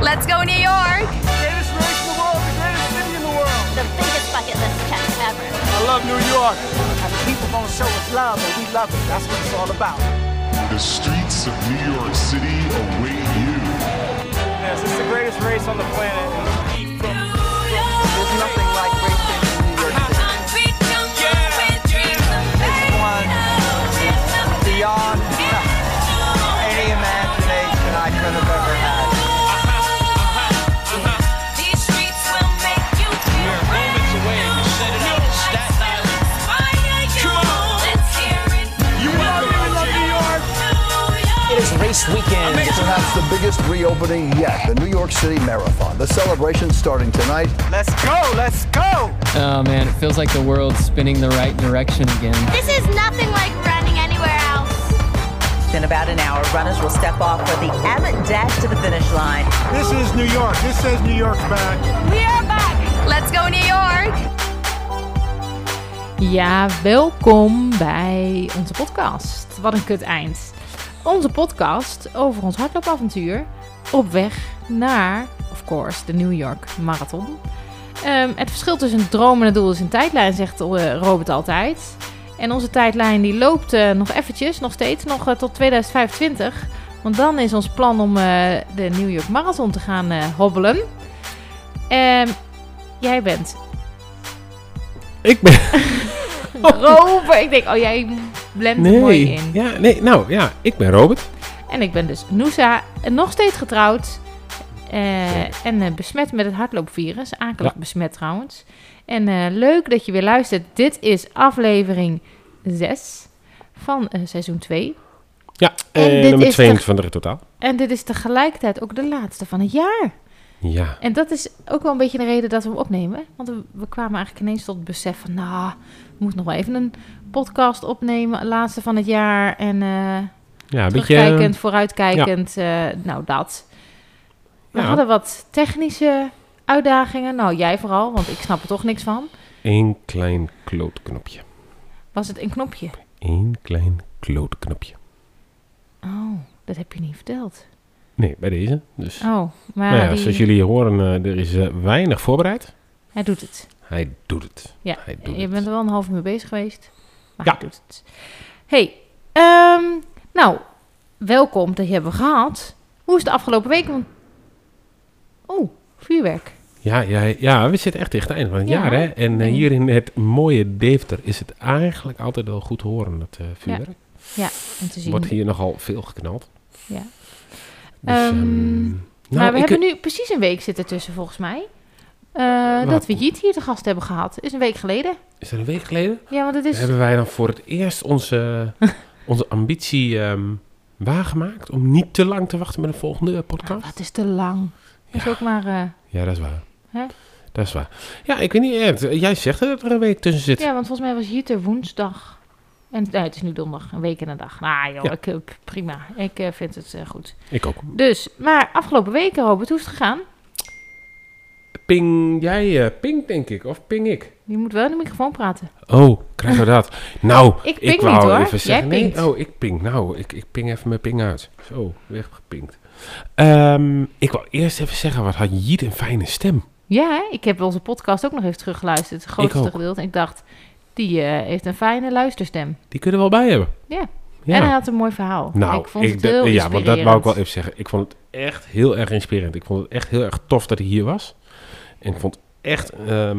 Let's go New York! Greatest race in the world, the greatest city in the world. The biggest bucket list check ever. I love New York. And the people gonna show us love, and we love it. That's what it's all about. The streets of New York City await you. Yes, it's the greatest race on the planet. There's nothing like racing in New York City. This one is beyond any imagination I could have ever had. It is race weekend. It's perhaps the biggest reopening yet, the New York City Marathon. The celebration starting tonight. Let's go, let's go! Oh man, it feels like the world's spinning the right direction again. This is nothing like running anywhere else. In about an hour, runners will step off for the Abbott Dash to the finish line. This is New York. This says New York's back. We are back! Let's go New York! Ja, welkom bij onze podcast. Wat een kut eind. Onze podcast over ons hardloopavontuur op weg naar, of course, de New York Marathon. Het verschil tussen een droom en een doel is een tijdlijn, zegt Robert altijd. En onze tijdlijn die loopt nog steeds tot 2025. Want dan is ons plan om de New York Marathon te gaan hobbelen. Jij bent... Ik ben... Robert, ik denk, jij blendt er mooi in. Ja, ik ben Robert. En ik ben dus Noosa, nog steeds getrouwd. En besmet met het hardloopvirus. Akelig besmet trouwens. En leuk dat je weer luistert. Dit is aflevering 6 van seizoen 2. Ja, nummer 2 van de totaal. En dit is tegelijkertijd ook de laatste van het jaar. Ja. En dat is ook wel een beetje de reden dat we hem opnemen. Want we kwamen eigenlijk ineens tot het besef van... we moeten nog wel even een podcast opnemen. Laatste van het jaar. En terugkijkend, vooruitkijkend. Dat. We hadden wat technische uitdagingen. Nou, jij vooral, want ik snap er toch niks van. Eén klein klootknopje. Was het een knopje? Eén klein klootknopje. Oh, dat heb je niet verteld. Nee, bij deze. Dus. Oh, maar zoals jullie horen, er is weinig voorbereid. Hij doet het. Hij doet het. Ja, hij doet je bent er wel een half uur mee bezig geweest. Maar hij doet het. Hey, welkom, dat hebben we gehad. Hoe is de afgelopen week? Vuurwerk. Ja, we zitten echt tegen het einde van het jaar, hè? En hier in het mooie Deventer is het eigenlijk altijd wel goed te horen, dat vuurwerk. Ja, en te zien. Wordt hier nogal veel geknald. Ja. Dus, maar we hebben nu precies een week zitten tussen, volgens mij. Dat we Jiet hier te gast hebben gehad. Is een week geleden. Is dat een week geleden? Ja, want het is... Hebben wij dan voor het eerst onze ambitie waargemaakt om niet te lang te wachten met een volgende podcast? Wat is te lang? Is ook maar... Ja, dat is waar. Hè? Dat is waar. Ja, ik weet niet. Jij zegt dat er een week tussen zit. Ja, want volgens mij was Jiet er woensdag. En het is nu donderdag, een week en een dag. Nou joh, prima. Ik vind het goed. Ik ook. Dus, maar afgelopen weken, Robert, hoe is het gegaan? Ping jij, ping denk ik, of ping ik? Je moet wel in de microfoon praten. Oh, krijgen we dat? Nou, ik ping wou niet hoor, even zeggen, jij pingt. Nee, ik ping. Nou, ik ping even mijn ping uit. Zo, weggepinkt. Ik wou eerst even zeggen, wat had Jiet een fijne stem. Ja, ik heb onze podcast ook nog even teruggeluisterd. Het grootste gedeelte. En ik dacht, die heeft een fijne luisterstem. Die kunnen we wel bij hebben. Ja. En hij had een mooi verhaal. Nou, ik vond het heel inspirerend. Want dat wou ik wel even zeggen. Ik vond het echt heel erg inspirerend. Ik vond het echt heel erg tof dat hij hier was. En ik vond echt...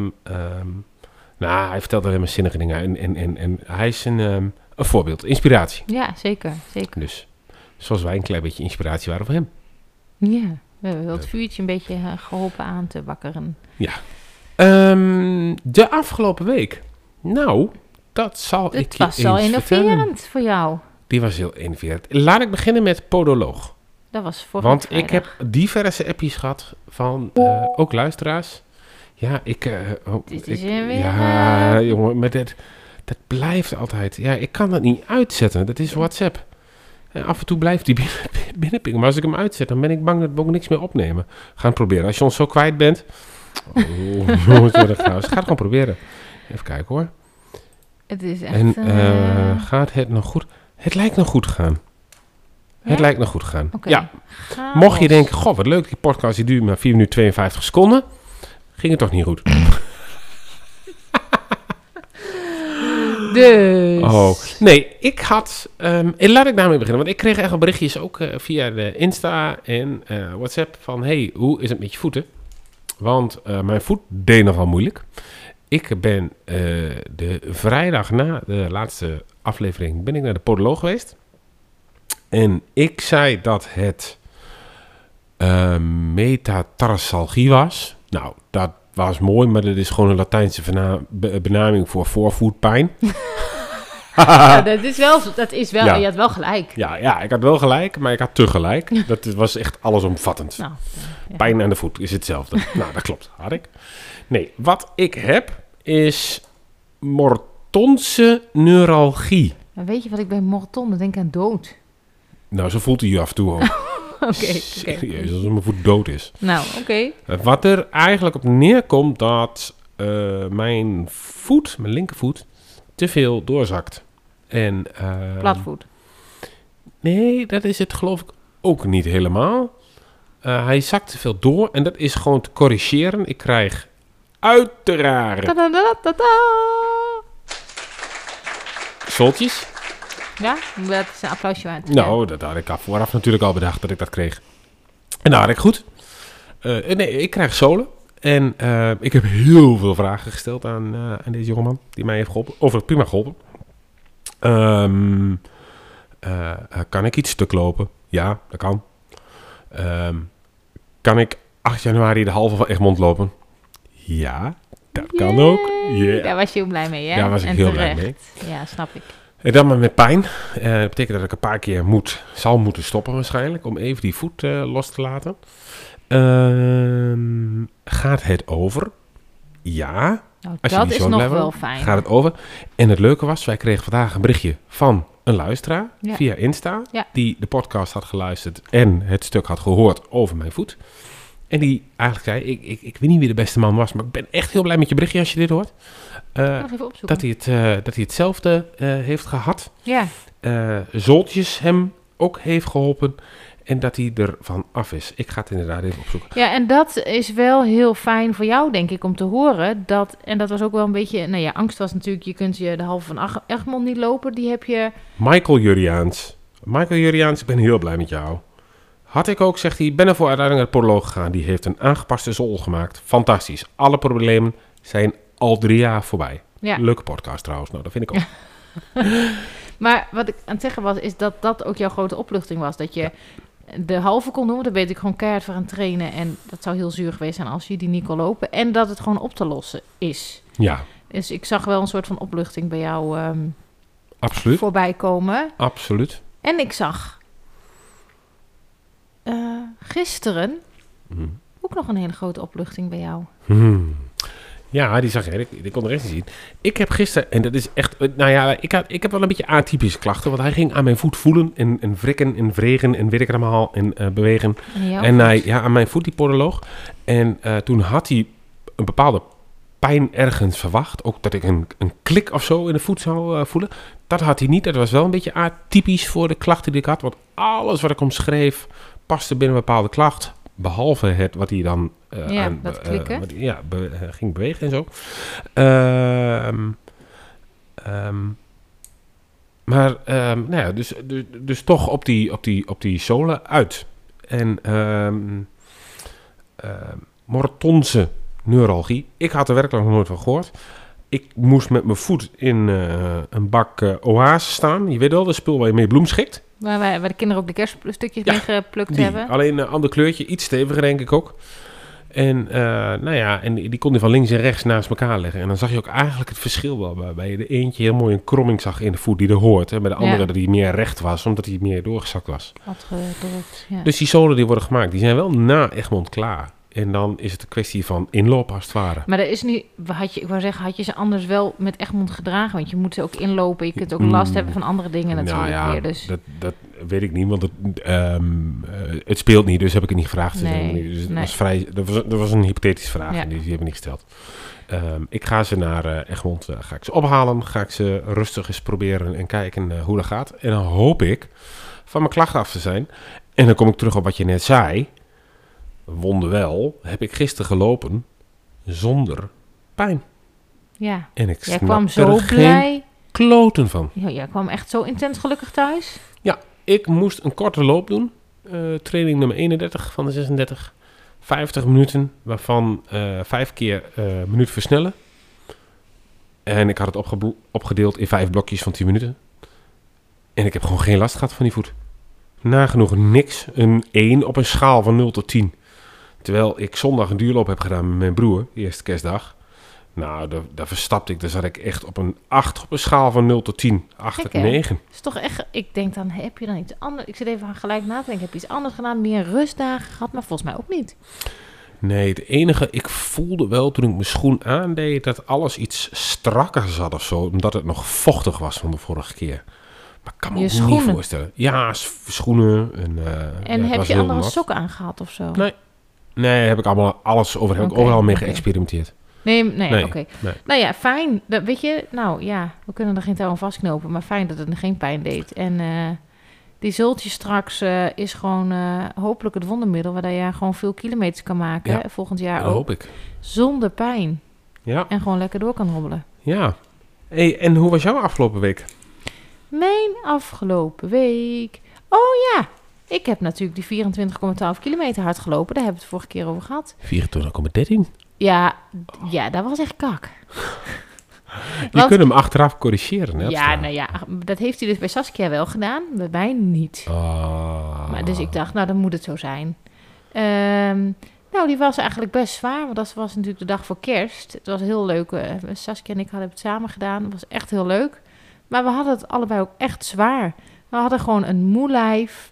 hij vertelt alleen maar zinnige dingen. En hij is een voorbeeld. Inspiratie. Ja, zeker. Dus zoals wij een klein beetje inspiratie waren voor hem. Ja, we hebben wel het vuurtje een beetje geholpen aan te wakkeren. Ja. De afgelopen week. Nou, dat zal ik je eens vertellen. Het was al innoverend voor jou. Die was heel innoverend. Laat ik beginnen met Podoloog. Dat was voor Want ik heb diverse appjes gehad van ook luisteraars. Ja, Dit is weer... Ja, jongen, maar dat blijft altijd... Ja, ik kan dat niet uitzetten. Dat is WhatsApp. En af en toe blijft die binnenpingen. Maar als ik hem uitzet, dan ben ik bang dat we ook niks meer opnemen. Ga het proberen. Als je ons zo kwijt bent... jongens, dat ga het gewoon proberen. Even kijken hoor. Het is echt... En gaat het nog goed? Het lijkt nog goed te gaan. Het lijkt me goed gegaan. Oké. Ja. Chaos. Mocht je denken, goh, wat leuk, die podcast die duurt maar 4 minuten 52 seconden. Ging het toch niet goed? Dus. Oh, nee, ik had... laat ik daarmee beginnen, want ik kreeg echt wel berichtjes ook via de Insta en WhatsApp van... Hey, hoe is het met je voeten? Want mijn voet deed nogal moeilijk. Ik ben de vrijdag na de laatste aflevering ben ik naar de podoloog geweest. En ik zei dat het metatarsalgie was. Nou, dat was mooi, maar dat is gewoon een Latijnse benaming voor voorvoetpijn. Ja, dat is wel, Ja. je had wel gelijk. Ja, ik had wel gelijk, maar ik had tegelijk. Dat was echt allesomvattend. Nou, ja. Pijn aan de voet is hetzelfde. Nou, dat klopt, had ik. Nee, wat ik heb is Mortonse neuralgie. Maar weet je wat ik bij Morton, dan denk ik aan dood. Nou, zo voelt hij je af en toe ook. Oké. Serieus, als mijn voet dood is. Nou, oké. Wat er eigenlijk op neerkomt dat mijn linkervoet, te veel doorzakt. En, Platvoet. Nee, dat is het geloof ik ook niet helemaal. Hij zakt te veel door en dat is gewoon te corrigeren. Ik krijg uiteraard soltjes. Ja, dat is een applausje waard. Nou, dat had ik vooraf natuurlijk al bedacht dat ik dat kreeg. En nou had ik goed. Nee, ik krijg zolen. En ik heb heel veel vragen gesteld aan deze jongeman die mij heeft geholpen. Overigens prima geholpen. Kan ik iets stuk lopen? Ja, dat kan. Kan ik 8 januari de halve van Egmond lopen? Ja, dat kan ook. Yeah. Daar was je heel blij mee, hè? Daar was ik heel blij mee. Ja, snap ik. En dan maar met pijn. Dat betekent dat ik een paar keer zal moeten stoppen waarschijnlijk. Om even die voet los te laten. Gaat het over? Ja. Nou, Als je dat die is zo nog level, wel fijn. Gaat het over. En het leuke was, wij kregen vandaag een berichtje van een luisteraar. Ja. Via Insta. Ja. Die de podcast had geluisterd en het stuk had gehoord over mijn voet. En die eigenlijk zei, ik weet niet wie de beste man was. Maar ik ben echt heel blij met je berichtje als je dit hoort. Nog even opzoeken. Dat hij hetzelfde heeft gehad. Ja. Zoltjes hem ook heeft geholpen. En dat hij ervan af is. Ik ga het inderdaad even opzoeken. Ja, en dat is wel heel fijn voor jou, denk ik, om te horen. En dat was ook wel een beetje... Nou ja, angst was natuurlijk... Je kunt je de halve van Egmond niet lopen. Die heb je... Michael Juriaans, ik ben heel blij met jou. Had ik ook, zegt hij, ben ervoor uiteindelijk naar de podoloog gegaan. Die heeft een aangepaste zool gemaakt. Fantastisch. Alle problemen zijn al 3 jaar voorbij. Ja. Leuke podcast trouwens. Nou, dat vind ik ook. Maar wat ik aan het zeggen was, is dat dat ook jouw grote opluchting was. Dat je de halve kon doen, daar ben ik gewoon keihard voor aan het trainen. En dat zou heel zuur geweest zijn als je die niet kon lopen. En dat het gewoon op te lossen is. Ja. Dus ik zag wel een soort van opluchting bij jou Absoluut. voorbij komen. Absoluut. En ik zag gisteren ook nog een hele grote opluchting bij jou. Ja, die zag je. Die kon er echt niet zien. Ik heb gisteren, en dat is echt... Nou ja, ik heb wel een beetje atypische klachten. Want hij ging aan mijn voet voelen en wrikken en vregen en weet ik het allemaal. En bewegen. En hij, aan mijn voet, die podoloog. En toen had hij een bepaalde pijn ergens verwacht. Ook dat ik een klik of zo in de voet zou voelen. Dat had hij niet. Dat was wel een beetje atypisch voor de klachten die ik had. Want alles wat ik omschreef paste binnen een bepaalde klacht. Behalve het wat hij dan dat klikken. ging bewegen en zo. Maar nou ja, dus toch op die zolen uit. En Mortonse neuralgie. Ik had er werkelijk nog nooit van gehoord. Ik moest met mijn voet in een bak oase staan. Je weet wel, dat spul waar je mee bloem schikt. Waar de kinderen ook de kerststukjes mee geplukt hebben. Alleen een ander kleurtje, iets steviger denk ik ook. En en die kon je van links en rechts naast elkaar leggen. En dan zag je ook eigenlijk het verschil wel. Waarbij je de eentje heel mooi een kromming zag in de voet die er hoort. En bij de andere dat die meer recht was, omdat hij meer doorgezakt was. Dus die zolen die worden gemaakt, die zijn wel na Egmond klaar. En dan is het een kwestie van inlopen als het ware. Maar er is nu, had je ze anders wel met Egmond gedragen? Want je moet ze ook inlopen. Je kunt ook last hebben van andere dingen natuurlijk. Nou ja, weer, dus. dat weet ik niet, want het speelt niet, dus heb ik het niet gevraagd. Dus dat was een hypothetische vraag en die heb ik niet gesteld. Ik ga ze naar Egmond ga ik ze ophalen. Ga ik ze rustig eens proberen en kijken hoe dat gaat. En dan hoop ik van mijn klachten af te zijn. En dan kom ik terug op wat je net zei. Wonderwel, heb ik gisteren gelopen zonder pijn. Ja. En ik Jij snap kwam er zo geen blij. kloten van. Ja, jij kwam echt zo intens gelukkig thuis. Ja, ik moest een korte loop doen. Training nummer 31 van de 36. 50 minuten, waarvan 5 keer minuut versnellen. En ik had het opgedeeld in 5 blokjes van 10 minuten. En ik heb gewoon geen last gehad van die voet. Nagenoeg niks. Een 1 op een schaal van 0 tot 10. Terwijl ik zondag een duurloop heb gedaan met mijn broer, eerste kerstdag. Nou, daar verstapte ik. Daar zat ik echt op een 8 op een schaal van 0 tot 10. 8 Gek, en 9. Is toch echt, ik denk dan, heb je dan iets anders? Ik zit even gelijk na te denken, heb je iets anders gedaan? Meer rustdagen gehad? Maar volgens mij ook niet. Nee, het enige, ik voelde wel toen ik mijn schoen aandeed dat alles iets strakker zat of zo. Omdat het nog vochtig was van de vorige keer. Maar ik kan me Je ook schoenen? niet voorstellen. Ja, schoenen. En En het heb was je heel andere nat. sokken aangehad of zo? Nee, heb ik allemaal alles over. Heb ik Oké, overal mee oké. geëxperimenteerd. Nee, oké. Nee. Nou ja, fijn. Dat, weet je, nou ja, we kunnen er geen touw aan vastknopen. Maar fijn dat het geen pijn deed. En die zultje straks is gewoon hopelijk het wondermiddel... waar je gewoon veel kilometers kan maken. Ja, Volgend jaar dat ook. hoop ik. Zonder pijn. Ja. En gewoon lekker door kan hobbelen. Ja. Hey, en hoe was jouw afgelopen week? Mijn afgelopen week... Oh ja, ik heb natuurlijk die 24,12 kilometer hard gelopen. Daar hebben we het vorige keer over gehad. 24,13. Ja, dat was echt kak. Je Want- kunt hem achteraf corrigeren, hè? op Ja, straat. nou ja, dat heeft hij dus bij Saskia wel gedaan. Bij mij niet. Maar dus ik dacht, nou, dan moet het zo zijn. Nou, die was eigenlijk best zwaar. Want dat was natuurlijk de dag voor kerst. Het was heel leuk. Saskia en ik hadden het samen gedaan. Het was echt heel leuk. Maar we hadden het allebei ook echt zwaar. We hadden gewoon een moe lijf.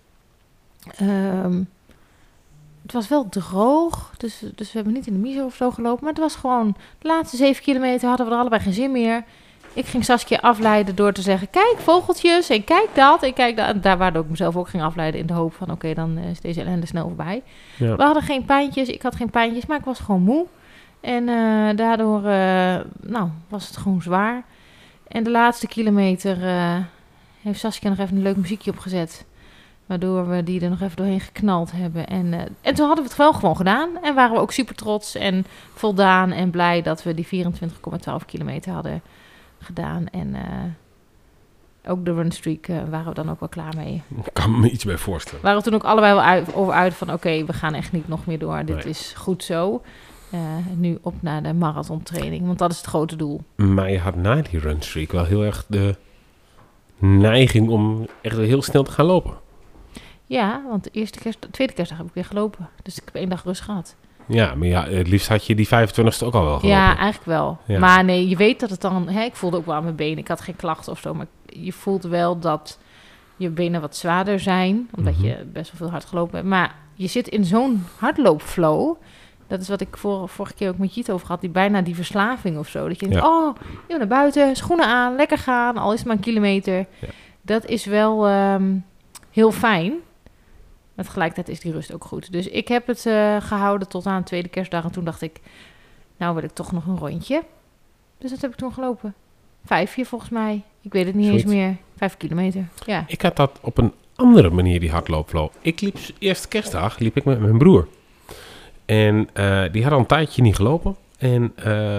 Het was wel droog. Dus we hebben niet in de miso of zo gelopen. Maar het was gewoon... De laatste 7 kilometer hadden we er allebei geen zin meer. Ik ging Saskia afleiden door te zeggen... Kijk, vogeltjes. En kijk dat. En kijk dat. En daar waardoor ik mezelf ook ging afleiden... in de hoop van... Oké, dan is deze ellende snel voorbij. Ja. We hadden geen pijntjes. Ik had geen pijntjes. Maar ik was gewoon moe. En daardoor... was het gewoon zwaar. En de laatste kilometer... heeft Saskia nog even een leuk muziekje opgezet... Waardoor we die er nog even doorheen geknald hebben. En toen hadden we het wel gewoon gedaan. En waren we ook super trots en voldaan en blij dat we die 24,12 kilometer hadden gedaan. En ook de runstreak waren we dan ook wel klaar mee. Ik kan me iets bij voorstellen. Waren we toen ook allebei wel over uit van oké, we gaan echt niet nog meer door. Dit Nee. is goed zo. Nu op naar de marathontraining, want dat is het grote doel. Maar je had na die runstreak wel heel erg de neiging om echt heel snel te gaan lopen. Ja, want de tweede kerstdag heb ik weer gelopen. Dus ik heb 1 dag rust gehad. Ja, maar ja, het liefst had je die 25ste ook al wel gelopen. Ja, eigenlijk wel. Ja. Maar nee, je weet dat het dan... ik voelde ook wel aan mijn benen. Ik had geen klachten of zo. Maar je voelt wel dat je benen wat zwaarder zijn. Omdat je best wel veel hard gelopen hebt. Maar je zit in zo'n hardloopflow. Dat is wat ik vorige keer ook met Jiet over had. Bijna die verslaving of zo. Dat je denkt, je naar buiten, schoenen aan, lekker gaan. Al is het maar een kilometer. Ja. Dat is wel heel fijn. Maar tegelijkertijd is die rust ook goed. Dus ik heb het gehouden tot aan de tweede kerstdag. En toen dacht ik, nou wil ik toch nog een rondje. Dus dat heb ik toen gelopen. 5 volgens mij. Ik weet het niet Zoiets. eens meer. 5 kilometer, ja. Ik had dat op een andere manier, die hardloopflow. Ik liep eerste kerstdag met mijn broer. En die had al een tijdje niet gelopen. En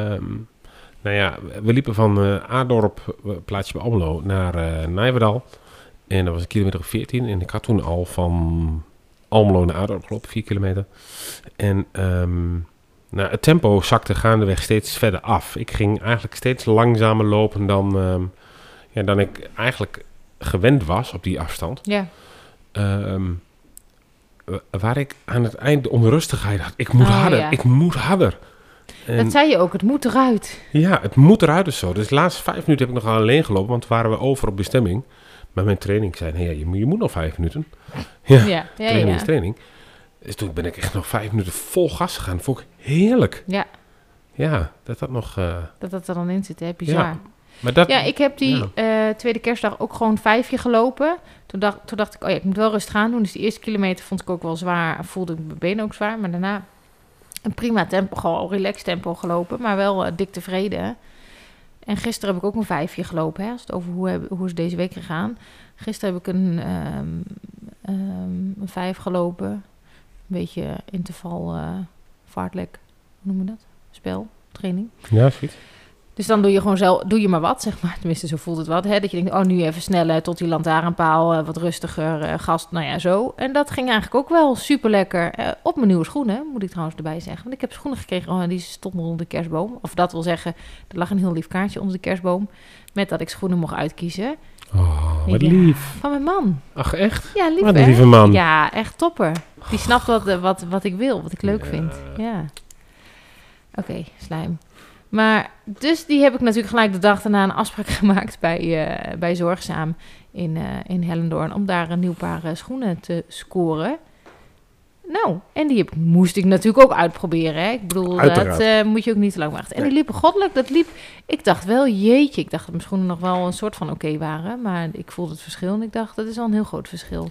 we liepen van Aardorp, plaatsje bij Almelo, naar Nijverdal. En dat was een kilometer of 14. En ik had toen al van Almelo naar Aardorp gelopen, 4 kilometer. En het tempo zakte gaandeweg steeds verder af. Ik ging eigenlijk steeds langzamer lopen dan ik eigenlijk gewend was op die afstand. Ja. Waar ik aan het eind de onrustigheid had. Ik moet harder, ja. ik moet harder. En Dat zei je ook, het moet eruit. ja, het moet eruit dus zo. Dus de laatste 5 minuten heb ik nog alleen gelopen, want waren we over op bestemming. Maar mijn training zei, hey, je moet nog 5 minuten. Ja. Training is training. Dus toen ben ik echt nog 5 minuten vol gas gegaan. Vond ik heerlijk. Ja, Ja, dat nog... dat er dan in zit, hè? Bizar. Ja, maar dat, Ja, ik heb die tweede kerstdag ook gewoon 5 gelopen. Toen dacht ik, ik moet wel rustig aan doen. Dus die eerste kilometer vond ik ook wel zwaar. Voelde ik mijn benen ook zwaar. Maar daarna een prima tempo, gewoon relaxed tempo gelopen. Maar wel dik tevreden. En gisteren heb ik ook een 5 gelopen. Hè, als het over hoe is deze week gegaan. Gisteren heb ik een een 5 gelopen. Een beetje interval, vaartlek, hoe noem je dat? Spel, training. Ja, zoiets. Dus dan doe je gewoon zelf, doe je maar wat, zeg maar. Tenminste, zo voelt het wat. Hè? Dat je denkt, nu even sneller tot die lantaarnpaal, wat rustiger, gas, nou ja, zo. En dat ging eigenlijk ook wel super lekker. Op mijn nieuwe schoenen, moet ik trouwens erbij zeggen. Want ik heb schoenen gekregen, die stonden onder de kerstboom. Of dat wil zeggen, er lag een heel lief kaartje onder de kerstboom. Met dat ik schoenen mocht uitkiezen. Oh, wat Ja, lief. van mijn man. Ach, echt? Ja, lief, Wat hè? een lieve man. Ja, echt topper. Die snapt wat ik wil, wat ik leuk vind. Ja. Oké, slijm. Maar, dus die heb ik natuurlijk gelijk de dag daarna een afspraak gemaakt bij Zorgzaam in Hellendoorn. Om daar een nieuw paar schoenen te scoren. Nou, en die moest ik natuurlijk ook uitproberen. Hè? Ik bedoel, dat moet je ook niet te lang wachten. En die liepen goddelijk. Ik dacht wel, jeetje. Ik dacht dat mijn schoenen nog wel een soort van oké waren. Maar ik voelde het verschil en ik dacht, dat is al een heel groot verschil.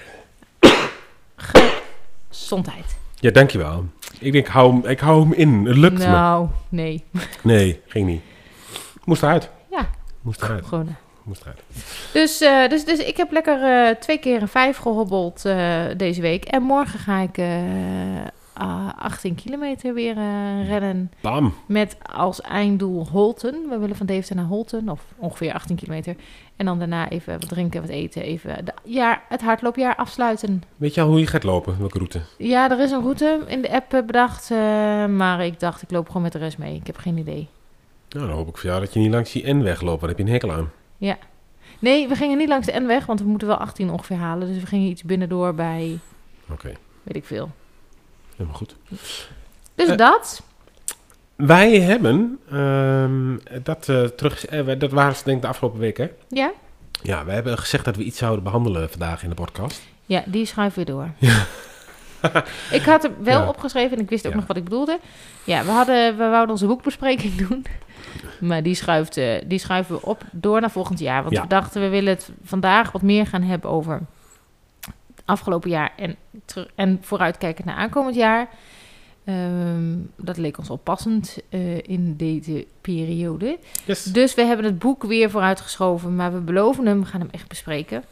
Gezondheid. Ja, dankjewel. Ik denk, ik hou hem in. Het lukt me. Nou, nee. Nee, ging niet. Moest eruit. Ja. Moest eruit. Gewoon. Moest eruit. Dus ik heb lekker 2 keer een 5 gehobbeld deze week. En morgen ga ik 18 kilometer weer rennen. Bam. Met als einddoel Holten. We willen van Deventer naar Holten. Of ongeveer 18 kilometer. En dan daarna even wat drinken, wat eten. Even het hardloopjaar afsluiten. Weet je al hoe je gaat lopen? Welke route? Ja, er is een route in de app bedacht. Maar ik dacht, ik loop gewoon met de rest mee. Ik heb geen idee. Nou, dan hoop ik voor jou dat je niet langs die N-weg loopt. Want dan heb je een hekel aan. Ja. Nee, we gingen niet langs de N-weg. Want we moeten wel 18 ongeveer halen. Dus we gingen iets binnendoor bij... Oké. Weet ik veel. Helemaal goed. Dus dat... Wij hebben... dat waren ze denk ik de afgelopen week, hè? Ja? Ja, we hebben gezegd dat we iets zouden behandelen vandaag in de podcast. Ja, die schuiven we door. Ja. Ik had er wel Ja. opgeschreven en ik wist ook Ja. nog wat ik bedoelde. Ja, we wouden onze boekbespreking doen. Maar die schuiven we op door naar volgend jaar. Want Ja. we dachten, we willen het vandaag wat meer gaan hebben over het afgelopen jaar en vooruitkijken naar aankomend jaar. Dat leek ons al passend in deze periode. Yes. Dus we hebben het boek weer vooruitgeschoven, maar we beloven hem, we gaan hem echt bespreken.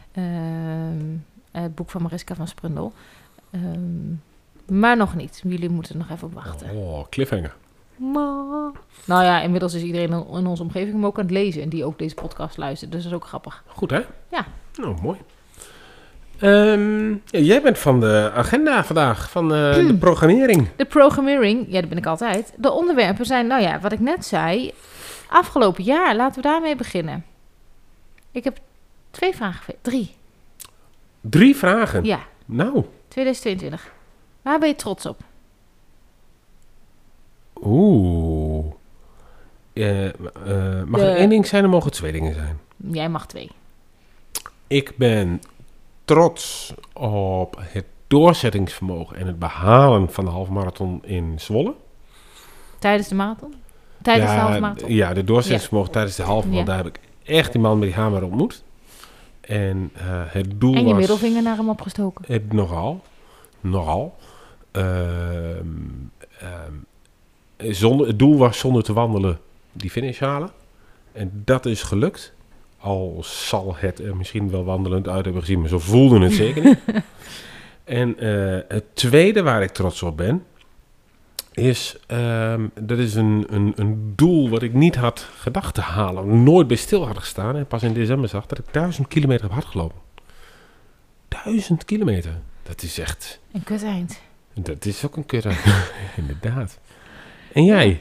Het boek van Mariska van Sprundel. Maar nog niet. Jullie moeten er nog even op wachten. Oh, cliffhanger. Nou ja, inmiddels is iedereen in onze omgeving hem ook aan het lezen. En die ook deze podcast luistert. Dus dat is ook grappig. Goed, hè? Ja. Nou, mooi. Jij bent van de agenda vandaag, van de programmering. De programmering, ja, dat ben ik altijd. De onderwerpen zijn, nou ja, wat ik net zei. Afgelopen jaar, laten we daarmee beginnen. Ik heb 2 vragen. 3. 3 vragen? Ja. Nou. 2022. Waar ben je trots op? Oeh. Mag er 1 ding zijn, dan mogen het 2 dingen zijn. Jij mag 2. Ik ben trots op het doorzettingsvermogen en het behalen van de halfmarathon in Zwolle. Tijdens de marathon? Tijdens de halfmarathon? Ja, de doorzettingsvermogen tijdens de halfmarathon. Ja. Daar heb ik echt die man met die hamer ontmoet. En het doel was... En je middelvinger naar hem opgestoken? Nogal. Het doel was zonder te wandelen die finish halen. En dat is gelukt. Al zal het er misschien wel wandelend uit hebben gezien, maar zo voelde het zeker niet. En het tweede waar ik trots op ben, is, dat is een doel wat ik niet had gedacht te halen. Nooit bij stil had gestaan. En pas in december zag dat ik 1000 kilometer heb hardgelopen. 1000 kilometer. Dat is echt... Een kut eind. Dat is ook een kut eind. Inderdaad. En jij?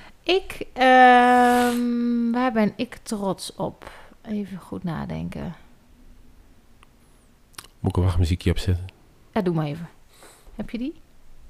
Waar ben ik trots op? Even goed nadenken. Moet ik een wachtmuziekje opzetten? Ja, doe maar even. Heb je die?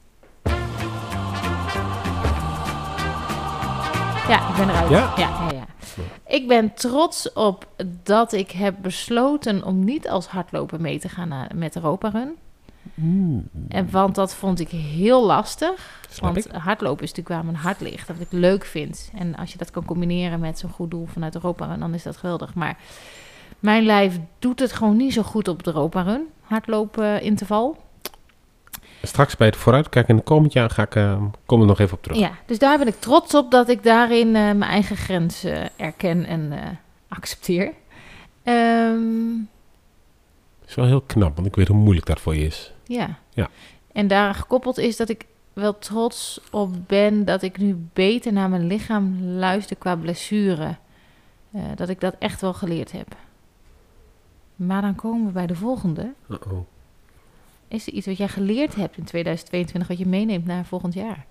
Ja, ik ben eruit. Ja? Ja. Ik ben trots op dat ik heb besloten om niet als hardloper mee te gaan met Europa Run. Want dat vond ik heel lastig. Want hardlopen is natuurlijk waar mijn hart ligt. Dat ik leuk vind. En als je dat kan combineren met zo'n goed doel vanuit Europa Run, dan is dat geweldig. Maar mijn lijf doet het gewoon niet zo goed op de Europa Run. Hardlopen interval. Straks bij het vooruitkijken in het komend jaar kom er nog even op terug. Ja, dus daar ben ik trots op dat ik daarin mijn eigen grens erken en accepteer. is wel heel knap, want ik weet hoe moeilijk dat voor je is. Ja. Ja. En daar gekoppeld is dat ik wel trots op ben dat ik nu beter naar mijn lichaam luister qua blessure. Dat ik dat echt wel geleerd heb. Maar dan komen we bij de volgende. Uh-oh. Is er iets wat jij geleerd hebt in 2022 wat je meeneemt naar volgend jaar?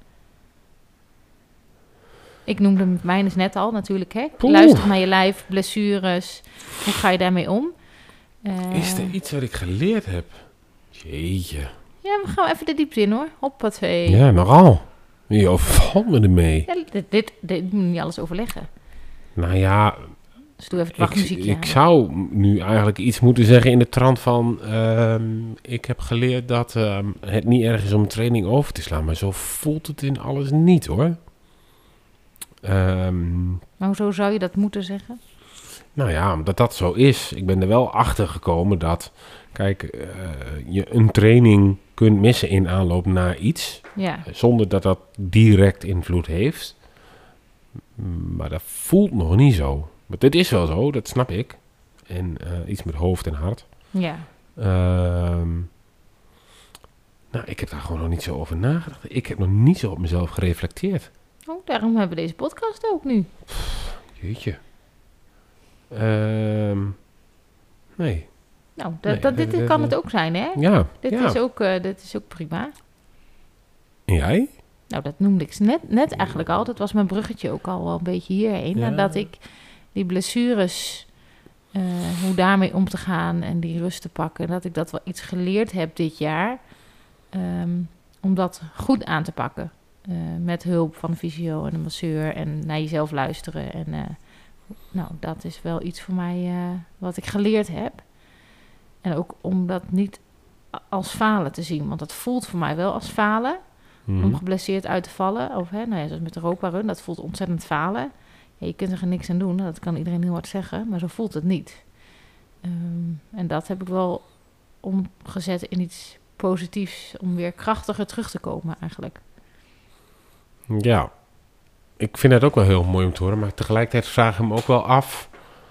Ik noemde mijn dus net al natuurlijk. Hè? Luister naar je lijf, blessures. Hoe ga je daarmee om? Is er iets wat ik geleerd heb? Jeetje. Ja, we gaan even de diepte in hoor. Hoppatee. Ja, nogal. Je overvalt me ermee. Ja, dit moet niet alles overleggen. Nou ja, dus doe even het wachtmuziekje. Ik zou nu eigenlijk iets moeten zeggen in de trant van... ik heb geleerd dat het niet erg is om een training over te slaan. Maar zo voelt het in alles niet hoor. Maar hoezo zou je dat moeten zeggen? Nou ja, omdat dat zo is. Ik ben er wel achter gekomen dat... Kijk, je een training kunt missen in aanloop naar iets. Ja. Zonder dat dat direct invloed heeft. Maar dat voelt nog niet zo. Maar dit is wel zo, dat snap ik. En iets met hoofd en hart. Ja. Nou, ik heb daar gewoon nog niet zo over nagedacht. Ik heb nog niet zo op mezelf gereflecteerd. Oh, daarom hebben we deze podcast ook nu. Jeetje. Nee. Nou, dit kan het ook zijn, hè? Ja. Dit is ook prima. En jij? Nou, dat noemde ik net eigenlijk al. Dat was mijn bruggetje ook al wel een beetje hierheen. Ja. Nadat ik die blessures, hoe daarmee om te gaan en die rust te pakken. Dat ik dat wel iets geleerd heb dit jaar. Om dat goed aan te pakken. Met hulp van de fysio en de masseur en naar jezelf luisteren. En nou, dat is wel iets voor mij wat ik geleerd heb. En ook om dat niet als falen te zien. Want dat voelt voor mij wel als falen. Om geblesseerd uit te vallen. Of nou ja, zoals met de Europa Run. Dat voelt ontzettend falen. Ja, je kunt er niks aan doen. Dat kan iedereen heel hard zeggen. Maar zo voelt het niet. En dat heb ik wel omgezet in iets positiefs. Om weer krachtiger terug te komen eigenlijk. Ja. Ik vind het ook wel heel mooi om te horen. Maar tegelijkertijd vraag ik me ook wel af...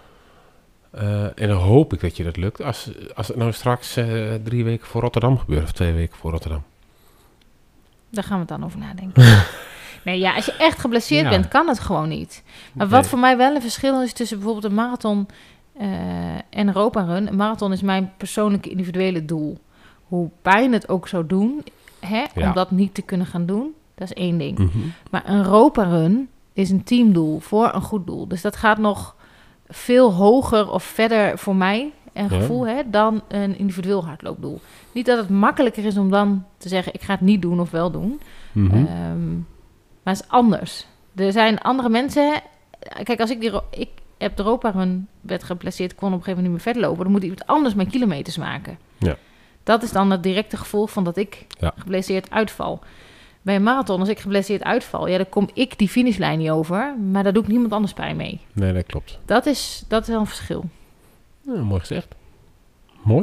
en dan hoop ik dat je dat lukt. Als het nou straks 3 weken voor Rotterdam gebeurt. Of 2 weken voor Rotterdam. Daar gaan we het dan over nadenken. Nee, ja, als je echt geblesseerd bent, kan het gewoon niet. Maar wat voor mij wel een verschil is tussen bijvoorbeeld een marathon en Europa Run. Een marathon is mijn persoonlijke individuele doel. Hoe pijn het ook zou doen, om dat niet te kunnen gaan doen, dat is 1 ding. Mm-hmm. Maar een Europa Run is een teamdoel voor een goed doel. Dus dat gaat nog veel hoger of verder voor mij een gevoel dan een individueel hardloopdoel. Niet dat het makkelijker is om dan te zeggen... ik ga het niet doen of wel doen. Mm-hmm. Maar het is anders. Er zijn andere mensen... Kijk, als ik heb de Europa Run werd geblesseerd... kon op een gegeven moment niet meer verder lopen... dan moet iemand anders mijn kilometers maken. Ja. Dat is dan het directe gevolg van dat ik geblesseerd uitval. Bij een marathon, als ik geblesseerd uitval... ja, dan kom ik die finishlijn niet over... maar daar doe ik niemand anders bij mee. Nee, dat klopt. Dat is wel een verschil. Ja, mooi gezegd. Mooi.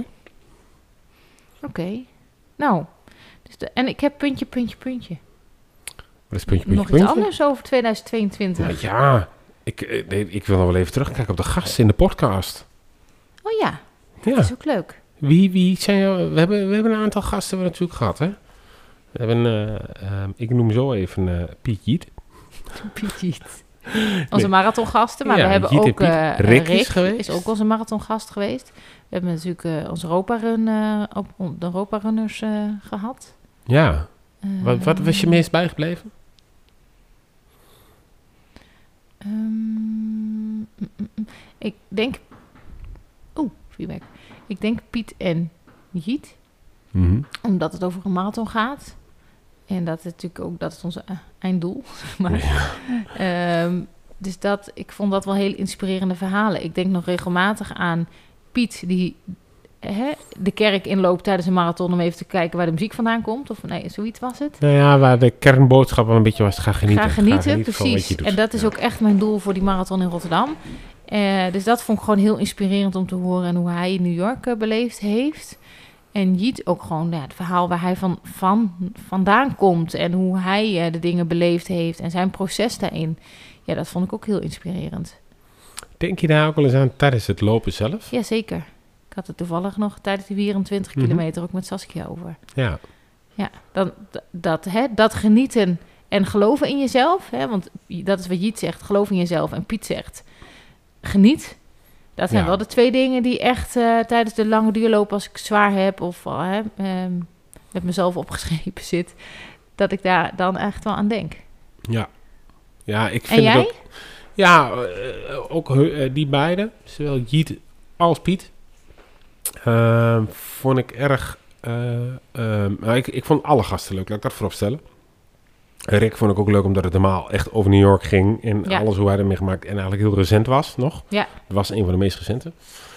Oké. Nou, en ik heb puntje. Wat is puntje? Nog iets anders over 2022? Ja, ik wil nog wel even terugkijken op de gasten in de podcast. Oh ja, dat is ook leuk. Wie zijn jou? We hebben een aantal gasten natuurlijk gehad, hè? We hebben, ik noem zo even Piet Jiet. Piet Jiet. Onze marathongasten, maar we hebben Jiet ook Rick is ook onze marathongast geweest. We hebben natuurlijk onze de Europa Runners gehad. Ja. Wat was je meest bijgebleven? Ik denk... feedback. Ik denk Piet en Jiet. Mm-hmm. Omdat het over een marathon gaat. En dat is natuurlijk ook onze einddoel. Maar, dus ik vond dat wel heel inspirerende verhalen. Ik denk nog regelmatig aan Piet die de kerk inloopt tijdens een marathon... om even te kijken waar de muziek vandaan komt. Of nee, zoiets was het. Nou ja, waar de kernboodschap wel een beetje was, ga genieten. Ga genieten, precies. En dat is ook echt mijn doel voor die marathon in Rotterdam. Dus dat vond ik gewoon heel inspirerend om te horen... en hoe hij in New York beleefd heeft... En Jiet ook gewoon het verhaal waar hij vandaan komt... en hoe hij de dingen beleefd heeft en zijn proces daarin. Ja, dat vond ik ook heel inspirerend. Denk je daar ook wel eens aan tijdens het lopen zelf? Ja, zeker. had het toevallig nog tijdens die 24 kilometer ook met Saskia over. Ja. Ja, dat genieten en geloven in jezelf. Hè, want dat is wat Jiet zegt, geloof in jezelf. En Piet zegt, geniet. Dat zijn wel de 2 dingen die echt tijdens de lange duurloop, als ik zwaar heb of met mezelf opgeschreven zit, dat ik daar dan echt wel aan denk. Ja. Ja, ik vind en jij? het ook... Ja, ook die beide, zowel Jiet als Piet, vond ik erg... ik vond alle gasten leuk, laat ik dat vooropstellen. Rick vond ik ook leuk, omdat het normaal echt over New York ging. En alles hoe hij ermee gemaakt en eigenlijk heel recent was nog. Ja. Het was een van de meest recente.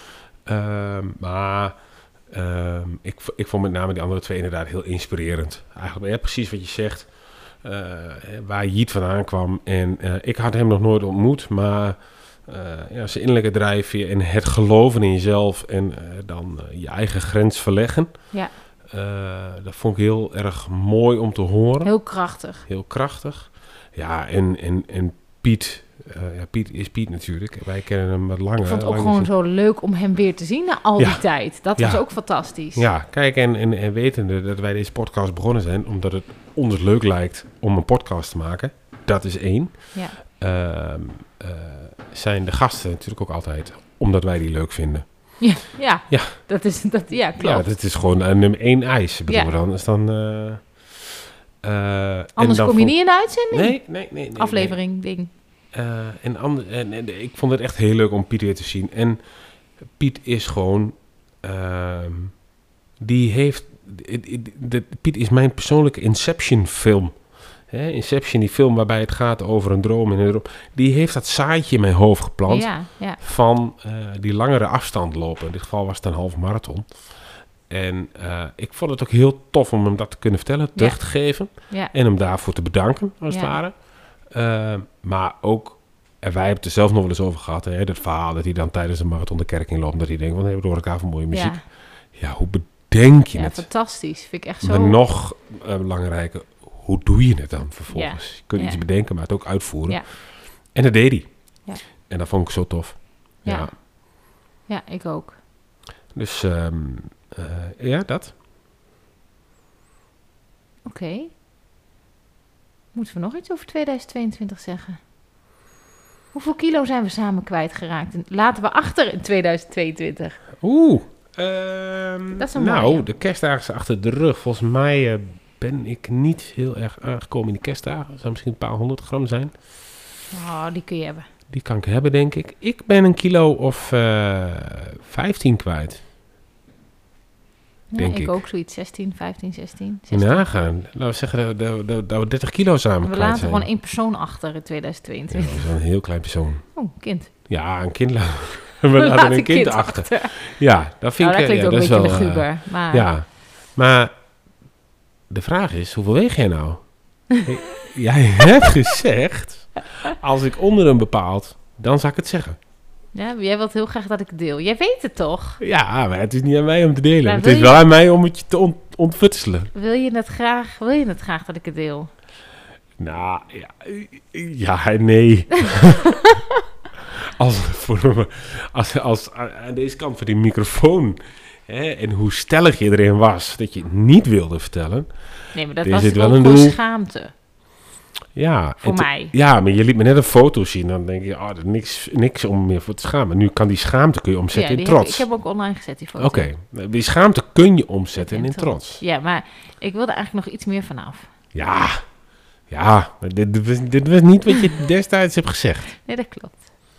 Ik vond met name die andere 2 inderdaad heel inspirerend. Eigenlijk precies wat je zegt. Waar Jiet vandaan kwam. En ik had hem nog nooit ontmoet, maar zijn innerlijke drijfveer en het geloven in jezelf en dan je eigen grens verleggen. Ja. Dat vond ik heel erg mooi om te horen. Heel krachtig. Heel krachtig. Ja, en Piet... Piet is Piet natuurlijk. Wij kennen hem wat langer. Ik vond het ook gewoon zo leuk om hem weer te zien na al die tijd. Dat was ook fantastisch. Ja, kijk, en wetende dat wij deze podcast begonnen zijn, omdat het ons leuk lijkt om een podcast te maken. Dat is 1. Ja. Zijn de gasten natuurlijk ook altijd, omdat wij die leuk vinden. Ja. Dat klopt. Ja, dat is gewoon nummer 1 eis. Ik bedoel, dan is dan... Anders dan kom je niet in de uitzending? Nee. Aflevering, ding. En ik vond het echt heel leuk om Piet weer te zien. En Piet is gewoon... Piet is mijn persoonlijke Inception film. Inception, die film waarbij het gaat over een droom en een droom. Die heeft dat zaadje in mijn hoofd geplant. Van die langere afstand lopen. In dit geval was het een half marathon. En ik vond het ook heel tof om hem dat te kunnen vertellen, terug te geven. Ja. En hem daarvoor te bedanken, als het ware. Maar ook, en wij hebben het er zelf nog wel eens over gehad, dat verhaal dat hij dan tijdens de marathon de kerk in loopt, dat hij denkt, want we horen elkaar van mooie muziek. Ja, hoe bedenk je het? Ja, fantastisch. Vind ik echt zo... Maar nog belangrijker, hoe doe je het dan vervolgens? Je kunt iets bedenken, maar het ook uitvoeren. Ja. En dat deed hij. Ja. En dat vond ik zo tof. Ja, ik ook. Dus, dat. Oké. Moeten we nog iets over 2022 zeggen? Hoeveel kilo zijn we samen kwijtgeraakt? Laten we achter in 2022. Dat is een mooie. De kerstdagen zijn achter de rug. Volgens mij ben ik niet heel erg aangekomen in die kerstdagen. Dat zou misschien een paar 100 gram zijn. Oh, die kun je hebben. Die kan ik hebben, denk ik. Ik ben een kilo of 15 kwijt. Denk ik ook zoiets. 16, 15, 16. Nagaan. Laten we zeggen dat we 30 kilo samen kwijt zijn. We laten gewoon 1 persoon achter in 2022. Ja, dat is een heel klein persoon. Oh, kind. Ja, een kind. We laten een kind achter. Ja, dat vind ik... dat klinkt ook een beetje luguber. Maar... Ja, maar de vraag is, hoeveel weeg jij nou? Jij hebt gezegd, als ik onder een bepaald, dan zou ik het zeggen. Ja, jij wilt heel graag dat ik het deel. Jij weet het toch? Ja, maar het is niet aan mij om te delen. Maar het is wel aan mij om het je te ontfutselen. Wil je het graag dat ik het deel? Nou, ja, nee. als aan deze kant van die microfoon, en hoe stellig je erin was, dat je het niet wilde vertellen. Nee, maar dat was wel een doel. Schaamte. Ja. Voor mij. Ja, maar je liet me net een foto zien. Dan denk je, dat is niks om meer voor te schamen. Nu kan die schaamte kun je omzetten in trots. Ik heb ook online gezet, die foto. Oké. Die schaamte kun je omzetten in trots. Ja, maar ik wilde eigenlijk nog iets meer vanaf. Ja, maar dit was niet wat je destijds hebt gezegd. Nee, dat klopt.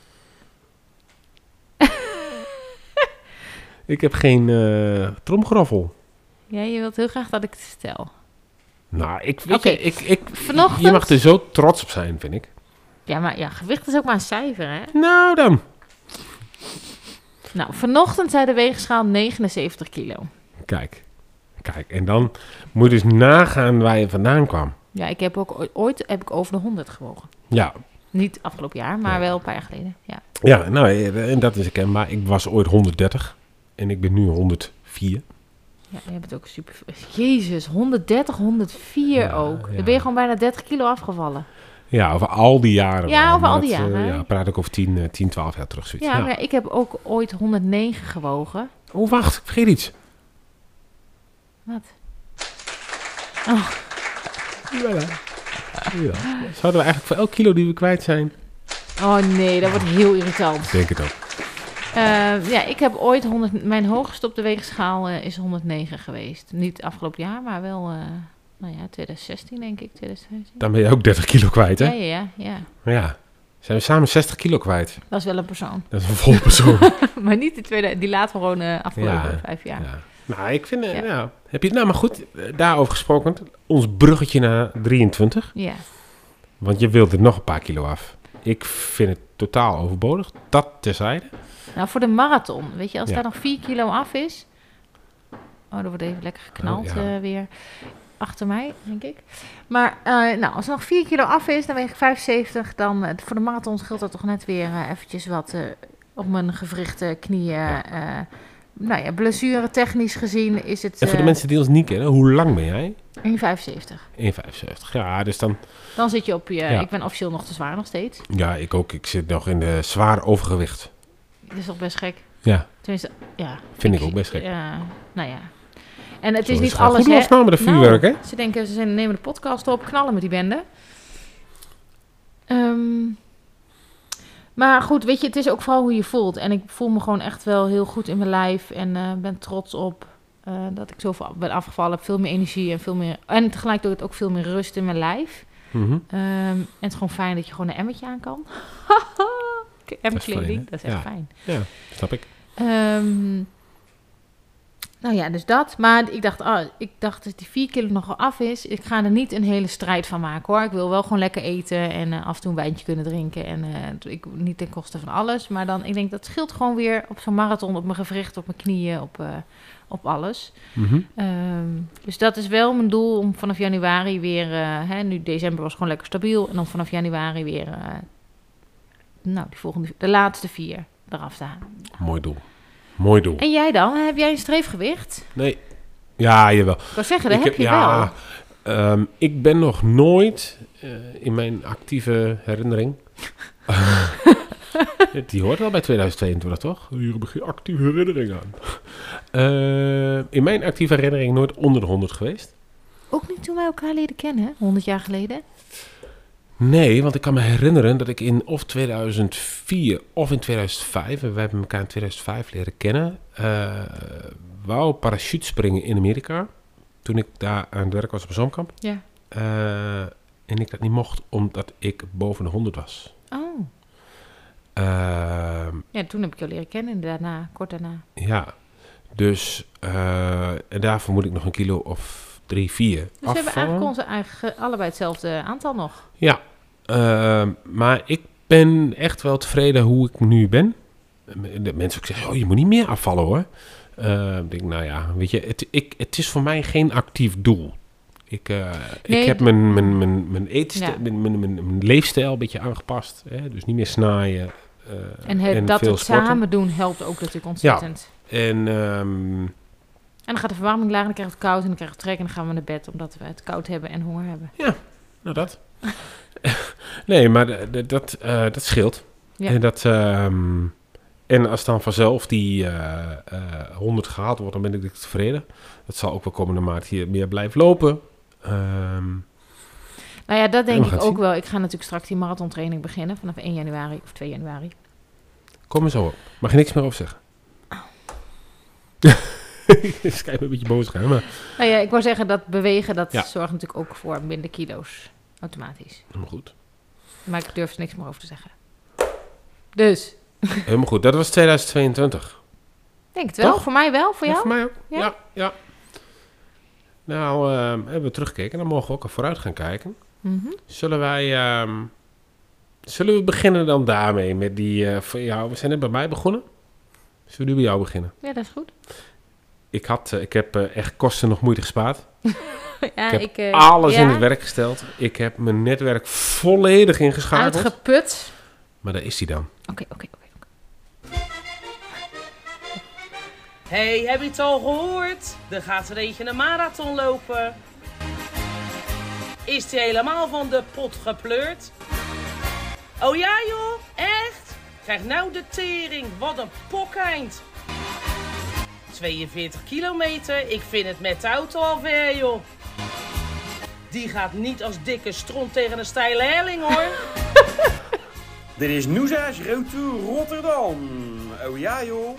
Ik heb geen tromgeroffel. Ja, je wilt heel graag dat ik het stel. Nou, Vanochtend... je mag er zo trots op zijn, vind ik. Ja, maar gewicht is ook maar een cijfer, hè? Nou dan. Nou, vanochtend zei de weegschaal 79 kilo. Kijk, en dan moet je dus nagaan waar je vandaan kwam. Ja, ik heb ook ooit over de 100 gewogen. Ja. Niet afgelopen jaar, maar wel een paar jaar geleden. Ja, nou, en dat is herkenbaar. Ik was ooit 130 en ik ben nu 104. Ja, je hebt het ook super... Jezus, 130, 104 ook. Dan ben je gewoon bijna 30 kilo afgevallen. Ja, over al die jaren. Ja, over al die jaren. Ja, praat ik over 10, 12 jaar terug. Ja, maar ik heb ook ooit 109 gewogen. Oh, wacht. Ik vergeet iets. Wat? Oh. Ja. Zouden we eigenlijk voor elk kilo die we kwijt zijn... Oh nee, dat wordt heel irritant. Ik denk het ook. Ja, ik heb ooit mijn hoogste op de weegschaal is 109 geweest. Niet afgelopen jaar, maar wel 2016 denk ik, 2015. Dan ben je ook 30 kilo kwijt, hè? Ja. Maar ja, zijn we samen 60 kilo kwijt. Dat is wel een persoon. Dat is een volle persoon. Maar niet die tweede, die laten we gewoon afgelopen 5 jaar. Ja. Nou, ik vind... heb je, nou, maar goed, daarover gesproken. Ons bruggetje naar 23. Ja. Want je wilt er nog een paar kilo af. Ik vind het totaal overbodig. Dat terzijde. Nou, voor de marathon, weet je, als daar nog 4 kilo af is... Oh, er wordt even lekker geknald weer achter mij, denk ik. Maar als er nog 4 kilo af is, dan weeg ik 75. Dan voor de marathon scheelt dat toch net weer eventjes wat op mijn gewrichte knieën. Blessure technisch gezien is het... En voor de mensen die ons niet kennen, hoe lang ben jij? 1,75. 1,75. Ja, dus dan... Dan zit je op je... Ja. Ik ben officieel nog te zwaar nog steeds. Ja, ik ook. Ik zit nog in de zwaar overgewicht. Dat is toch best gek? Ja. Tenminste, ja. Vind ik ook best gek. Nou ja. En het is niet alles, goed afgenomen met de vuurwerk, hè? Ze denken, ze nemen de podcast op, knallen met die bende. Maar goed, weet je, het is ook vooral hoe je voelt. En ik voel me gewoon echt wel heel goed in mijn lijf. En ben trots op dat ik zoveel ben afgevallen. Heb veel meer energie en veel meer... En tegelijkertijd ook veel meer rust in mijn lijf. Mm-hmm. En het is gewoon fijn dat je gewoon een emmertje aan kan. Emmerkleding, dat is echt fijn. Ja, snap ik. Nou ja, dus dat. Maar ik dacht dat die 4 kilo nog wel af is. Ik ga er niet een hele strijd van maken, hoor. Ik wil wel gewoon lekker eten en af en toe een wijntje kunnen drinken. En ik niet ten koste van alles. Maar dan, ik denk, dat scheelt gewoon weer op zo'n marathon, op mijn gewricht, op mijn knieën, op alles. Mm-hmm. Dus dat is wel mijn doel om vanaf januari weer... nu december was gewoon lekker stabiel. En dan vanaf januari weer... de laatste 4 eraf te halen. Mooi doel. En jij dan? Heb jij een streefgewicht? Nee. Ja, jawel. Ik wou zeggen, dat heb je wel. Ik ben nog nooit in mijn actieve herinnering... die hoort wel bij 2022, toch? Hier heb ik geen actieve herinnering aan. In mijn actieve herinnering nooit onder de 100 geweest. Ook niet toen wij elkaar leren kennen, 100 jaar geleden? Nee, want ik kan me herinneren dat ik in of 2004 of in 2005... en wij hebben elkaar in 2005 leren kennen... wou parachutespringen in Amerika. Toen ik daar aan het werk was op een zomerkamp. Ja. En ik dat niet mocht omdat ik boven de 100 was. Oh. Ja, toen heb ik jou leren kennen, kort daarna. Ja, dus... en daarvoor moet ik nog een kilo of 3, 4 Dus afvallen. we hebben eigenlijk allebei hetzelfde aantal nog. Ja, maar ik ben echt wel tevreden hoe ik nu ben. De mensen ook zeggen, je moet niet meer afvallen, hoor. Ik denk, nou ja, weet je, het is voor mij geen actief doel. Ik heb mijn eetstijl, mijn leefstijl een beetje aangepast. Hè? Dus niet meer snaaien. En dat veel het sporten. samen doen helpt ook natuurlijk ontzettend. Ja, en dan gaat de verwarming laag en dan krijg je het koud en dan krijg je trek en dan gaan we naar bed omdat we het koud hebben en honger hebben. Ja, nou dat. Nee, maar dat scheelt. Ja. En als dan vanzelf die 100 gehaald wordt, dan ben ik tevreden. Dat zal ook wel komende maand hier meer blijven lopen. Nou ja, dat denk ik ook zien. wel. Ik ga natuurlijk straks die marathontraining beginnen vanaf 1 januari of 2 januari. Kom er zo op. Mag je niks meer over zeggen? Dus kijk me een beetje boos gaan. Maar... Nou ja, ik wou zeggen dat bewegen, dat zorgt natuurlijk ook voor minder kilo's. Automatisch. Helemaal goed. Maar ik durf er niks meer over te zeggen. Dus. Helemaal goed. Dat was 2022. Denk het wel. Toch? Voor mij wel. Voor jou? Ja, voor mij ook. Ja. Nou, hebben we teruggekeken. Dan mogen we ook al vooruit gaan kijken. Mm-hmm. Zullen we beginnen dan daarmee? Met die voor jou. We zijn net bij mij begonnen. Zullen we nu bij jou beginnen? Ja, dat is goed. Ik heb echt kosten nog moeite gespaard. Ja, ik heb alles in het werk gesteld. Ik heb mijn netwerk volledig ingeschakeld. Uitgeput. Maar daar is hij dan. Oké. Hey, heb je het al gehoord? Er gaat er eentje een marathon lopen. Is die helemaal van de pot gepleurd? Oh ja joh, echt? Krijg nou de tering, wat een pokeind. 42 kilometer. Ik vind het met de auto al ver, joh. Die gaat niet als dikke stront tegen een steile helling, hoor. Dit is Noezes Road to Rotterdam. Oh ja, joh.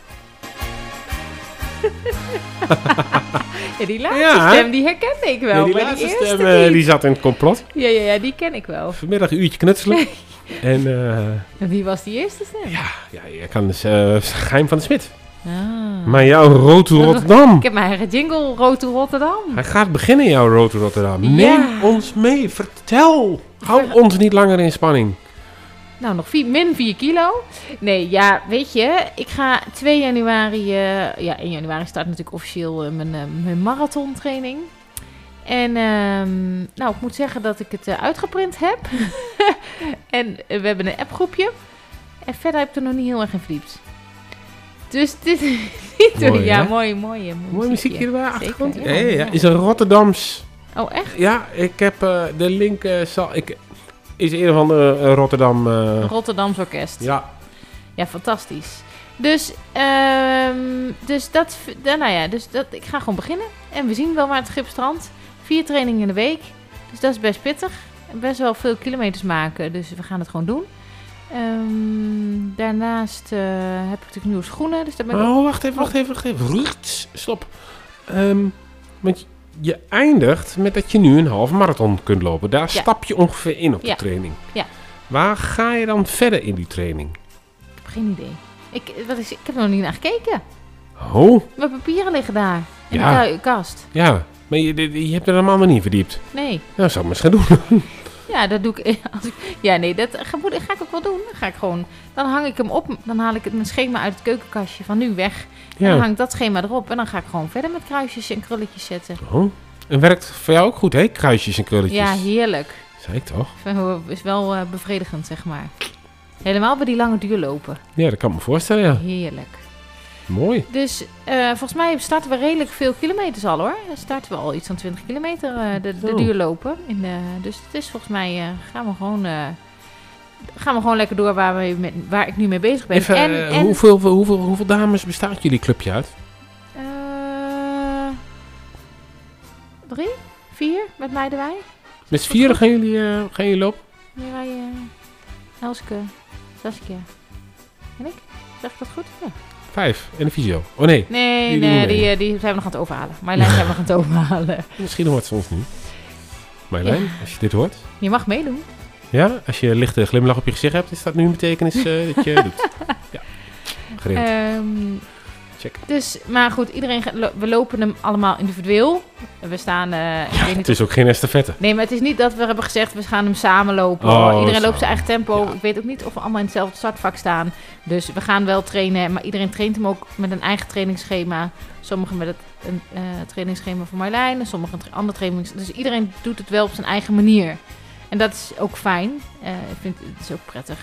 Ja, die laatste stem, die herkende ik wel. Ja, die maar laatste die eerste stem, die zat in het complot. Ja, die ken ik wel. Vanmiddag een uurtje knutselen. En wie was die eerste stem? ja, je kan dus Geheim van de Smit. Ah. Maar jouw Road to Rotterdam. Ik heb mijn eigen jingle, Road to Rotterdam. Hij gaat beginnen, jouw Road to Rotterdam. Ja. Neem ons mee, vertel. Hou ons niet langer in spanning. Nou, nog min 4 kilo. Nee, ja, weet je, ik ga 2 januari... 1 januari start natuurlijk officieel mijn marathontraining. En nou, ik moet zeggen dat ik het uitgeprint heb. En we hebben een appgroepje. En verder heb ik er nog niet heel erg in verdiept. Dus dit is mooi, ja, hè? mooi muziekje erbij, achtergrond. Ja. Is een Rotterdams... Oh, echt? Ja, ik heb de link... is een van de Rotterdam... Rotterdams orkest. Ja. Ja, fantastisch. Dus ik ga gewoon beginnen. En we zien wel waar het schip strandt. 4 trainingen in de week. Dus dat is best pittig. En best wel veel kilometers maken. Dus we gaan het gewoon doen. Daarnaast heb ik natuurlijk nieuwe schoenen. Dus daar ben ik wacht even. Stop. Want je eindigt met dat je nu een halve marathon kunt lopen. Daar stap je ongeveer in op de training. Ja. Waar ga je dan verder in die training? Ik heb geen idee. Ik heb er nog niet naar gekeken. Oh. Mijn papieren liggen daar. In de kast. Ja, maar je hebt er helemaal niet verdiept. Nee. Nou, zou ik maar eens gaan doen. Ja, dat doe ik. Dat ga ik ook wel doen. Dan hang ik hem op. Dan haal ik mijn schema uit het keukenkastje van nu weg. Ja. En dan hang ik dat schema erop. En dan ga ik gewoon verder met kruisjes en krulletjes zetten. Oh. En werkt voor jou ook goed, hè? Kruisjes en krulletjes. Ja, heerlijk. Zei ik toch? Is wel bevredigend, zeg maar. Helemaal bij die lange duurlopen. Ja, dat kan ik me voorstellen, ja. Heerlijk. Mooi. Dus volgens mij starten we redelijk veel kilometers al, hoor. Dan starten we al iets van 20 kilometer de duurlopen. Dus het is volgens mij gaan we gewoon lekker door waar ik nu mee bezig ben. Even, hoeveel dames bestaat jullie clubje uit? 3, 4 met mij erbij. Met 4 gaan jullie lopen? Ja, wij, Elske, Saskia en ik. Zeg ik dat goed? Ja. 5 en de fysio. Oh nee. Nee, die zijn we nog aan het overhalen. Marjolein zijn we nog aan het overhalen. Misschien hoort ze ons nu. Marjolein, als je dit hoort. Je mag meedoen. Ja, als je een lichte glimlach op je gezicht hebt, is dat nu een betekenis dat je doet. Ja, geregeld. Check. Dus, maar goed, we lopen hem allemaal individueel. We staan... het is ook geen estafette. Nee, maar het is niet dat we hebben gezegd, we gaan hem samen lopen. Iedereen loopt zijn eigen tempo. Ja. Ik weet ook niet of we allemaal in hetzelfde startvak staan. Dus we gaan wel trainen, maar iedereen traint hem ook met een eigen trainingsschema. Sommigen met een trainingsschema van Marjolein, en sommigen een ander trainingsschema. Dus iedereen doet het wel op zijn eigen manier. En dat is ook fijn. Ik vind het is ook prettig.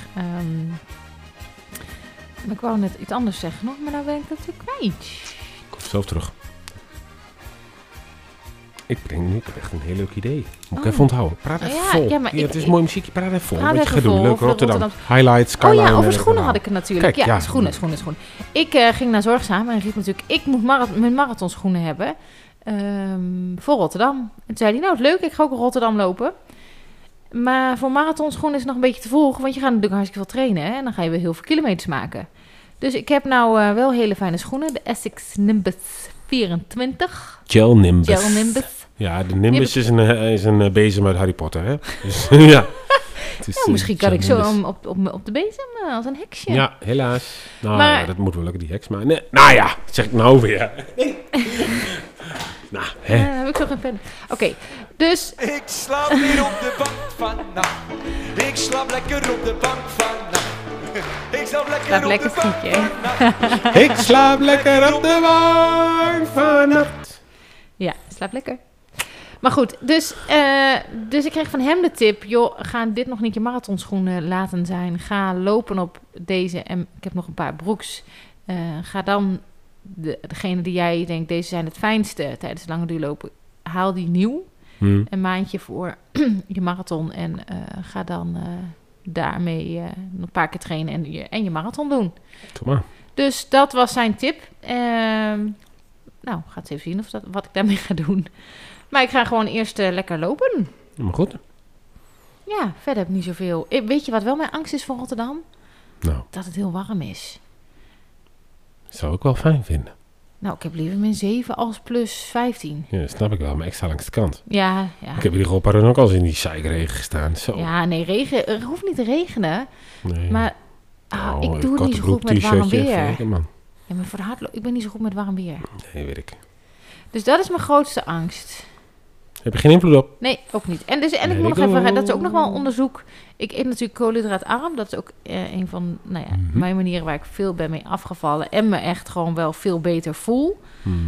Ik wou net iets anders zeggen nog, maar nou ben ik dat weer kwijt. Ik kom zelf terug. Ik heb echt een heel leuk idee. Moet ik even onthouden. Praat even vol. Ja, het is mooi muziekje. Praat even vol. Wat je gaat doen. Leuk Rotterdam. Highlights, Skyline. Oh ja, over schoenen had ik het natuurlijk. Ja, schoenen. Ik ging naar Zorgzaam en riep natuurlijk, ik moet mijn marathonschoenen hebben. Voor Rotterdam. En toen zei hij, nou, het is leuk. Ik ga ook in Rotterdam lopen. Maar voor marathonschoenen is het nog een beetje te vroeg. Want je gaat natuurlijk hartstikke veel trainen. Hè? En dan ga je weer heel veel kilometers maken. Dus ik heb nou wel hele fijne schoenen. De Essex Nimbus 24. Gel Nimbus. Ja, de Nimbus is een bezem uit Harry Potter. Hè? Dus, ja. Misschien kan ik zo op de bezem als een heksje. Ja, helaas. Nou, maar, dat moet wel lukken, die heks. Maar nee, nou ja, zeg ik nou weer. Nou, hè. Heb ik zo geen pen. Oké, dus... Ik slaap weer op de bank vannacht. Ik slaap lekker op de bank vannacht. Ik slaap lekker op de bank vannacht. Ik slaap lekker op de bank vannacht. Ja, slaap lekker. Maar goed, dus ik kreeg van hem de tip, joh, ga dit nog niet je marathonschoenen laten zijn. Ga lopen op deze en ik heb nog een paar broeks. Ga dan degene die jij denkt, deze zijn het fijnste tijdens lange duurlopen, haal die nieuw. Een maandje voor je marathon en ga dan daarmee een paar keer trainen en je marathon doen. Kom maar. Dus dat was zijn tip. Nou, gaat even zien wat ik daarmee ga doen. Maar ik ga gewoon eerst lekker lopen. Maar goed. Ja, verder heb ik niet zoveel. Weet je wat wel mijn angst is voor Rotterdam? Nou. Dat het heel warm is. Zou ik wel fijn vinden. Nou, ik heb liever min 7 als plus 15. Ja, dat snap ik wel, maar ik sta langs de kant. Ja. Ik heb hier gewoon een paar ook al eens in die zeikregen gestaan. Zo. Ja, nee, er hoeft niet te regenen. Nee. Maar ik doe het niet zo goed met warm weer. Man. Ja, maar voor de hardloop, ik ben niet zo goed met warm weer. Nee, weet ik. Dus dat is mijn grootste angst. Heb je geen invloed op? Nee, ook niet. En ik moet nog even, dat is ook nog wel een onderzoek. Ik eet natuurlijk koolhydraatarm. Dat is ook een van mijn manieren waar ik veel ben mee afgevallen. En me echt gewoon wel veel beter voel.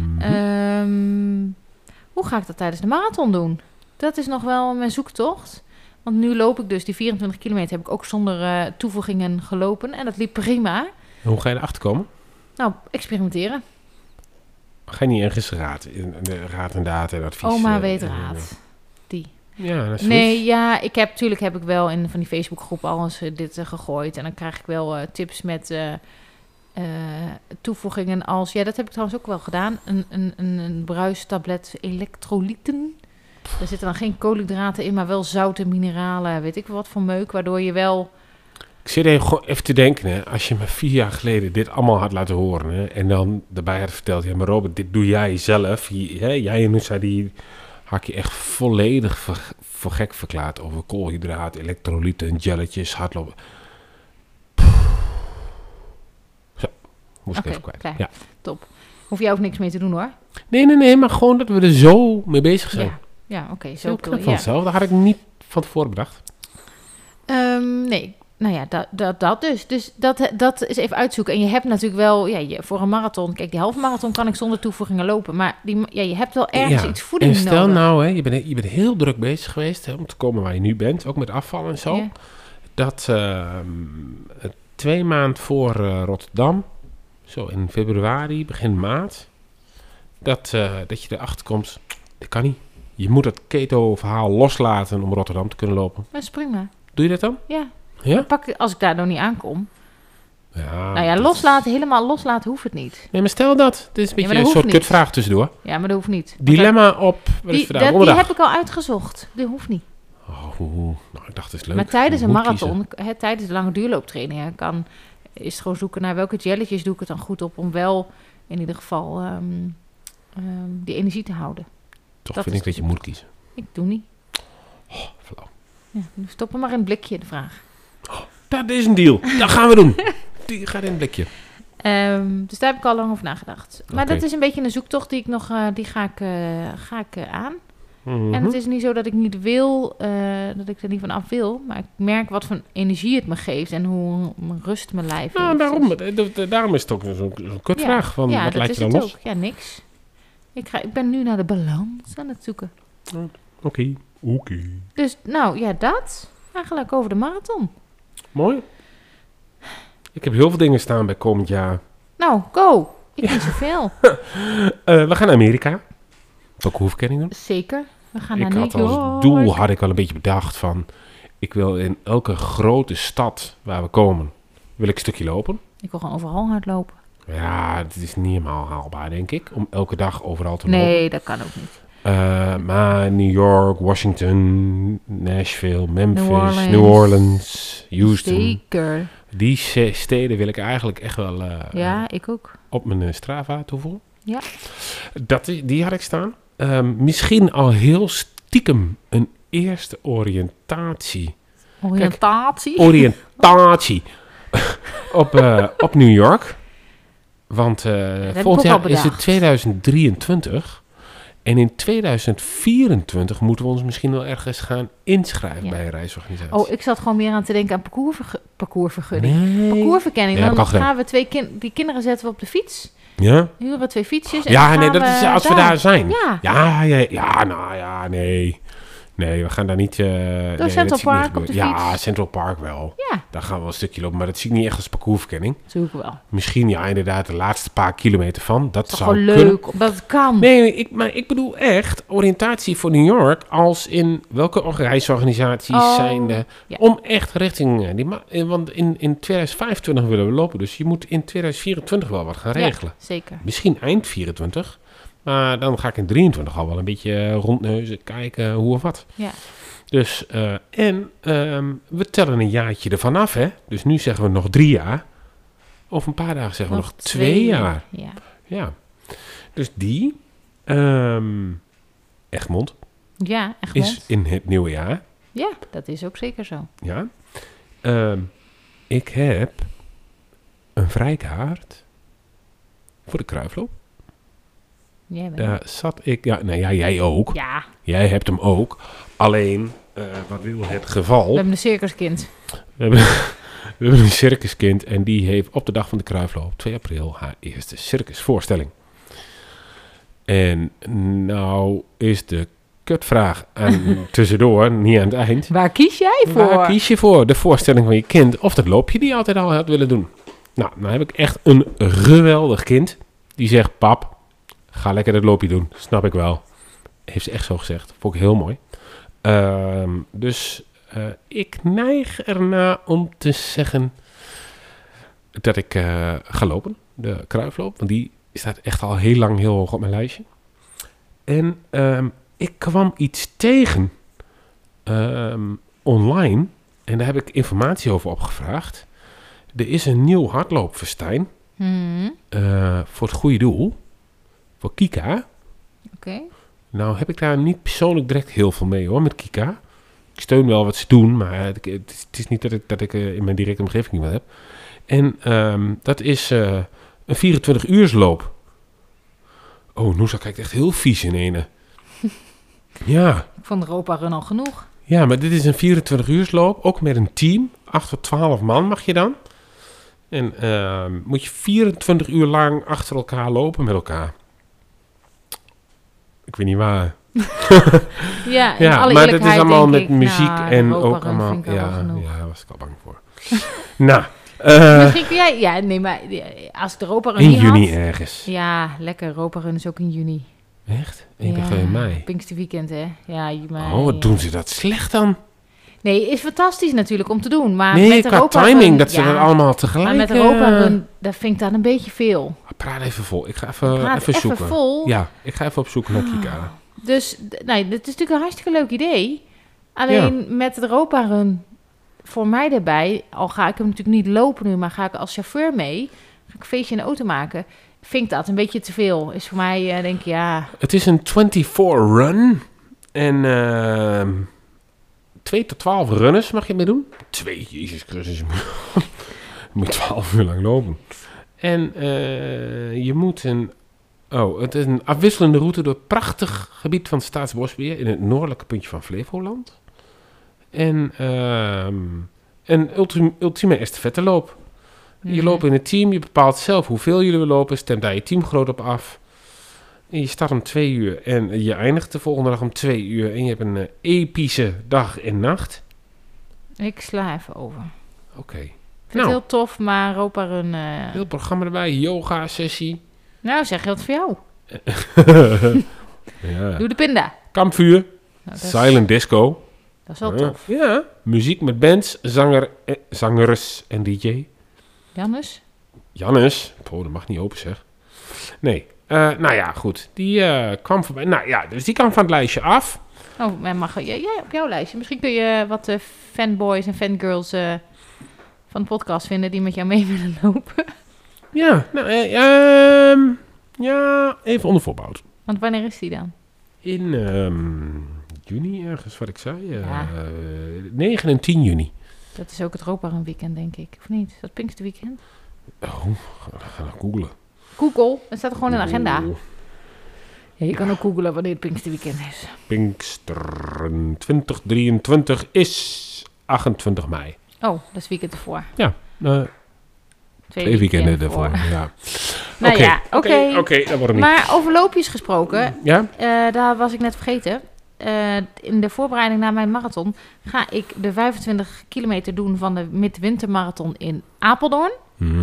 Hoe ga ik dat tijdens de marathon doen? Dat is nog wel mijn zoektocht. Want nu loop ik dus die 24 kilometer. Heb ik ook zonder toevoegingen gelopen. En dat liep prima. En hoe ga je erachter komen? Nou, experimenteren. Ga je niet ergens raad en data en advies? Oma weet raad. Die. Ja, dat is nee, ja, tuurlijk heb ik wel in van die Facebookgroep alles dit gegooid. En dan krijg ik wel tips met toevoegingen als... Ja, dat heb ik trouwens ook wel gedaan. Een bruistablet elektrolyten. Er zitten dan geen koolhydraten in, maar wel zouten, mineralen, weet ik wat voor meuk. Waardoor je wel... Ik zit even te denken, hè, als je me 4 jaar geleden dit allemaal had laten horen... Hè, en dan daarbij had verteld, ja, maar Robert, dit doe jij zelf. Jij en Nusa, die had je echt volledig voor gek verklaard... over koolhydraten, elektrolyten, jelletjes, hardlopen. Zo, moest ik even kwijt. Klaar. Ja. Top. Hoef jij ook niks mee te doen, hoor. Nee, maar gewoon dat we er zo mee bezig zijn. Ja, oké. Zo vanzelf, dat had ik niet van tevoren bedacht. Nee. Nou ja, dat dus. Dus dat is even uitzoeken. En je hebt natuurlijk wel... Ja, voor een marathon... Kijk, die halve marathon kan ik zonder toevoegingen lopen. Maar je hebt wel ergens iets voeding nodig. En stel nou, hè, je bent heel druk bezig geweest... Hè, om te komen waar je nu bent. Ook met afval en zo. Ja. Dat 2 maanden voor Rotterdam... Zo in februari, begin maart... Dat je erachter komt... Dat kan niet. Je moet het keto-verhaal loslaten... om Rotterdam te kunnen lopen. Dat is prima. Doe je dat dan? Ja. Ja? Als ik daar nou niet aankom. Ja, nou ja, helemaal loslaten hoeft het niet. Nee, maar stel dat. Dit is een beetje een soort kutvraag tussendoor. Ja, maar dat hoeft niet. Dilemma op... Die heb ik al uitgezocht. Dat hoeft niet. Nou, ik dacht, het is leuk. Maar tijdens een marathon, tijdens de lange duurlooptrainingen... is het gewoon zoeken naar welke jelletjes doe ik het dan goed op... om wel in ieder geval die energie te houden. Toch vind ik dat je moet kiezen. Ik doe niet. Flauw. Ja, stop hem maar in het blikje, de vraag. Dat is een deal. Dat gaan we doen. Die gaat in het blikje. Dus daar heb ik al lang over nagedacht. Maar dat is een beetje een zoektocht die ik nog... die ga ik aan. Mm-hmm. En het is niet zo dat ik niet wil... dat ik er niet van af wil. Maar ik merk wat voor energie het me geeft. En hoe rust mijn lijf heeft. Daarom is het ook zo'n kutvraag. Van, wat lijkt je dan los? Ook. Ja, niks. Ik ben nu naar de balans aan het zoeken. Oké. Dus nou, ja, dat. Eigenlijk over de marathon. Mooi. Ik heb heel veel dingen staan bij komend jaar. Nou, go. Ik niet zoveel. We gaan naar Amerika. Parcoursverkenning doen. Zeker. We gaan naar New York. Als doel had ik wel een beetje bedacht van... Ik wil in elke grote stad waar we komen... wil ik een stukje lopen. Ik wil gewoon overal hardlopen. Ja, het is niet helemaal haalbaar, denk ik. Om elke dag overal te lopen. Nee, dat kan ook niet. Maar New York, Washington, Nashville, Memphis, New Orleans, Houston. Zeker. Die steden wil ik eigenlijk echt wel ja, ik ook. Op mijn Strava toevoegen. Ja. Die had ik staan. Misschien al heel stiekem een eerste oriëntatie. Oriëntatie? Kijk, oriëntatie. op New York. Want volgend jaar is het 2023. En in 2024 moeten we ons misschien wel ergens gaan inschrijven bij een reisorganisatie. Oh, ik zat gewoon meer aan te denken aan parcoursvergunning. Parcoursverkenning. Nee, dan gaan we die kinderen zetten we op de fiets. Ja. Huren we 2 fietsjes. En ja, nee, dat is als we daar zijn. Ja. Ja, nee. Nee, we gaan daar niet... Door Central Park op de fiets? Ja, Central Park wel. Ja. Daar gaan we wel een stukje lopen, maar dat zie ik niet echt als parcoursverkenning. Zoek ik wel. Misschien inderdaad de laatste paar kilometer van. Dat is zou gewoon kunnen. leuk, omdat het kan. Nee, maar ik bedoel echt oriëntatie voor New York als in welke reisorganisaties zijn er om echt richting... want in 2025 willen we lopen, dus je moet in 2024 wel wat gaan regelen. Ja, zeker. Misschien eind 24, maar dan ga ik in 23 al wel een beetje rondneuzen, kijken hoe of wat. Ja. Dus, we tellen een jaartje ervan af, hè. Dus nu zeggen we nog 3 jaar. Over een paar dagen zeggen we nog 2 jaar. Ja. Dus die, Egmond. Ja, Egmond. Is in het nieuwe jaar. Ja, dat is ook zeker zo. Ja. Ik heb een vrijkaart voor de Kruifloop. Daar zat ik... Ja, jij ook. Ja. Jij hebt hem ook. Alleen, wat wil het geval... We hebben een circuskind. We hebben een circuskind en die heeft op de dag van de Kruifloop, 2 april, haar eerste circusvoorstelling. En nou is de kutvraag tussendoor, niet aan het eind. Waar kies jij voor? Waar kies je voor? De voorstelling van je kind of dat loopje die je altijd al had willen doen? Nou heb ik echt een geweldig kind die zegt, pap, ga lekker dat loopje doen. Snap ik wel. Heeft ze echt zo gezegd. Vond ik heel mooi. Dus ik neig ernaar om te zeggen dat ik ga lopen. De Kruifloop. Want die staat echt al heel lang heel hoog op mijn lijstje. En ik kwam iets tegen online. En daar heb ik informatie over opgevraagd. Er is een nieuw hardloopfestijn. Voor het goede doel. Voor Kika. Oké. Nou heb ik daar niet persoonlijk direct heel veel mee hoor, met Kika. Ik steun wel wat ze doen, maar het is niet dat ik in mijn directe omgeving niet wat heb. En dat is een 24-uursloop. Oh, Noosa kijkt echt heel vies in ene. Ja. Ik vond de Europa Run al genoeg. Ja, maar dit is een 24-uursloop, ook met een team. 8 tot 12 man mag je dan. En moet je 24 uur lang achter elkaar lopen met elkaar. Ik weet niet waar. Ja, maar dat is allemaal met muziek en ook allemaal... Ja, daar was ik al bang voor. Nou. Misschien kun jij... Ja, nee, maar als ik de Europa Run in niet juni had, ergens. Ja, lekker. Europa Run is ook in juni. Echt? En je begint in mei. Pinksterweekend, hè? Ja, mei. Oh, wat doen ze dat slecht dan? Nee, is fantastisch natuurlijk om te doen. Maar nee, met qua Europa timing, Run, dat ze dat allemaal tegelijk... Maar met Europa Run, dat vind ik dan een beetje veel. Praat even vol. Ik ga even zoeken. Vol. Ja, ik ga even op zoek naar Kika. Dus, nee, dit is natuurlijk een hartstikke leuk idee. Alleen met de Europa Run voor mij erbij, al ga ik hem natuurlijk niet lopen nu, maar ga ik als chauffeur mee, ga ik een feestje in de auto maken, vind ik dat een beetje te veel. Is voor mij, denk ik, ja... Het is een 24-run en 2 tot 12 runners mag je mee doen. 2, Jezus Christus. Je moet 12 uur lang lopen. En je moet het is een afwisselende route door het prachtig gebied van Staatsbosbeheer in het noordelijke puntje van Flevoland. En een ultieme estafetteloop. Je loopt in het team, je bepaalt zelf hoeveel jullie willen lopen, stemt daar je teamgenoot op af. En je start om 2 uur en je eindigt de volgende dag om 2 uur. En je hebt een epische dag en nacht. Ik sla even over. Oké. Ik vind het heel tof, maar Europa Run... Heel programma erbij, yoga sessie. Nou, zeg je wat voor jou. Ja. Doe de pinda. Kampvuur. Nou, silent disco. Dat is wel tof. Ja. Muziek met bands, zangers en DJ. Jannes? Oh, dat mag niet open zeg. Nee. Nou ja, goed. Die kwam voorbij. Nou ja, dus die kwam van het lijstje af. Oh, mag jij op jouw lijstje. Misschien kun je wat fanboys en fangirls van de podcast vinden die met jou mee willen lopen. Ja, nou, ja, even onder voorbouw. Want wanneer is die dan? In juni ergens, wat ik zei. 9 en 10 juni. Dat is ook het Europa Run weekend, denk ik. Of niet? Is dat Pinksterweekend? Oh, ga naar googlen. Google, dat staat er gewoon in de agenda. Ja, je kan ook googlen wanneer het Pinksterweekend is. Pinksteren 2023 is 28 mei. Oh, dat is het weekend ervoor. Ja, 2 weekenden ervoor. Ja. Nou oké, dat wordt hem niet. Maar over loopjes gesproken, ja? daar was ik net vergeten. in de voorbereiding naar mijn marathon ga ik de 25 kilometer doen van de midwintermarathon in Apeldoorn.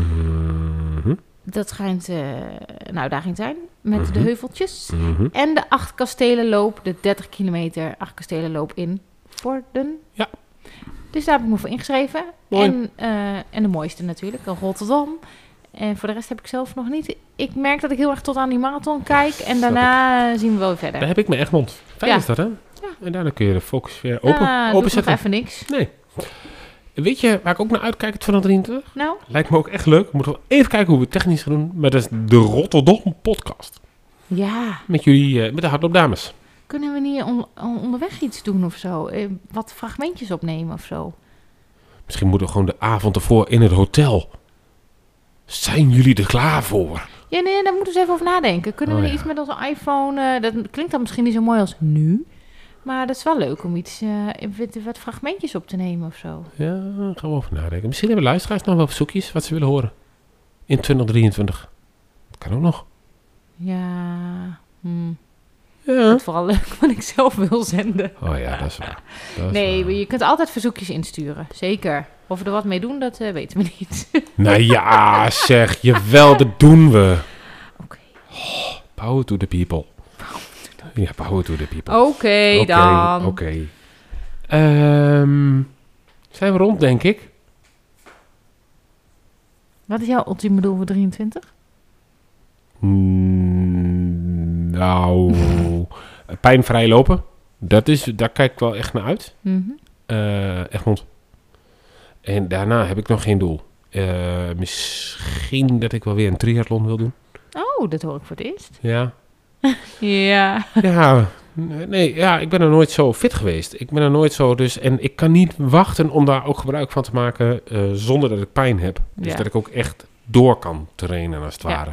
Dat schijnt een uitdaging te zijn met de heuveltjes. En de 8 kastelenloop, de 30 kilometer 8 kastelenloop in Vorden. Ja. Dus daar heb ik me voor ingeschreven. En de mooiste natuurlijk, Rotterdam. En voor de rest heb ik zelf nog niet. Ik merk dat ik heel erg tot aan die marathon kijk. En daarna zien we wel weer verder. Daar heb ik me Egmond. Fijn is dat, hè? Ja. En daarna kun je de focus weer openzetten. Nog even niks. Nee. Weet je waar ik ook naar uitkijk, het 2023? Nou? Lijkt me ook echt leuk. We moeten wel even kijken hoe we het technisch gaan doen. Maar dat is de Rotterdam podcast. Ja. Met jullie, met de hardloopdames. Kunnen we niet onderweg iets doen of zo? Wat fragmentjes opnemen of zo? Misschien moeten we gewoon de avond ervoor in het hotel. Zijn jullie er klaar voor? Ja, nee, daar moeten we eens even over nadenken. Kunnen we iets met onze iPhone... dat klinkt dan misschien niet zo mooi als nu. Maar dat is wel leuk om iets... wat fragmentjes op te nemen of zo. Ja, daar gaan we over nadenken. Misschien hebben luisteraars nog wel verzoekjes wat ze willen horen. In 2023. Dat kan ook nog. Ja. Ja. Het is vooral leuk wat ik zelf wil zenden. Oh ja, dat is waar. Je kunt altijd verzoekjes insturen. Zeker. Of we er wat mee doen, dat weten we niet. Nou ja, zeg. Jawel, dat doen we. Oké. Oh, power to the people. Ja, power to the people. Oké, dan. Oké. Zijn we rond, denk ik? Wat is jouw ultieme doel voor 23? Nou, pijnvrij lopen. Daar kijk ik wel echt naar uit. Egmond. En daarna heb ik nog geen doel. Misschien dat ik wel weer een triathlon wil doen. Oh, dat hoor ik voor het eerst. Ja. Ja. Ja, ik ben er nooit zo fit geweest. Ik ben er nooit zo, en ik kan niet wachten om daar ook gebruik van te maken zonder dat ik pijn heb. Dus dat ik ook echt door kan trainen als het ware.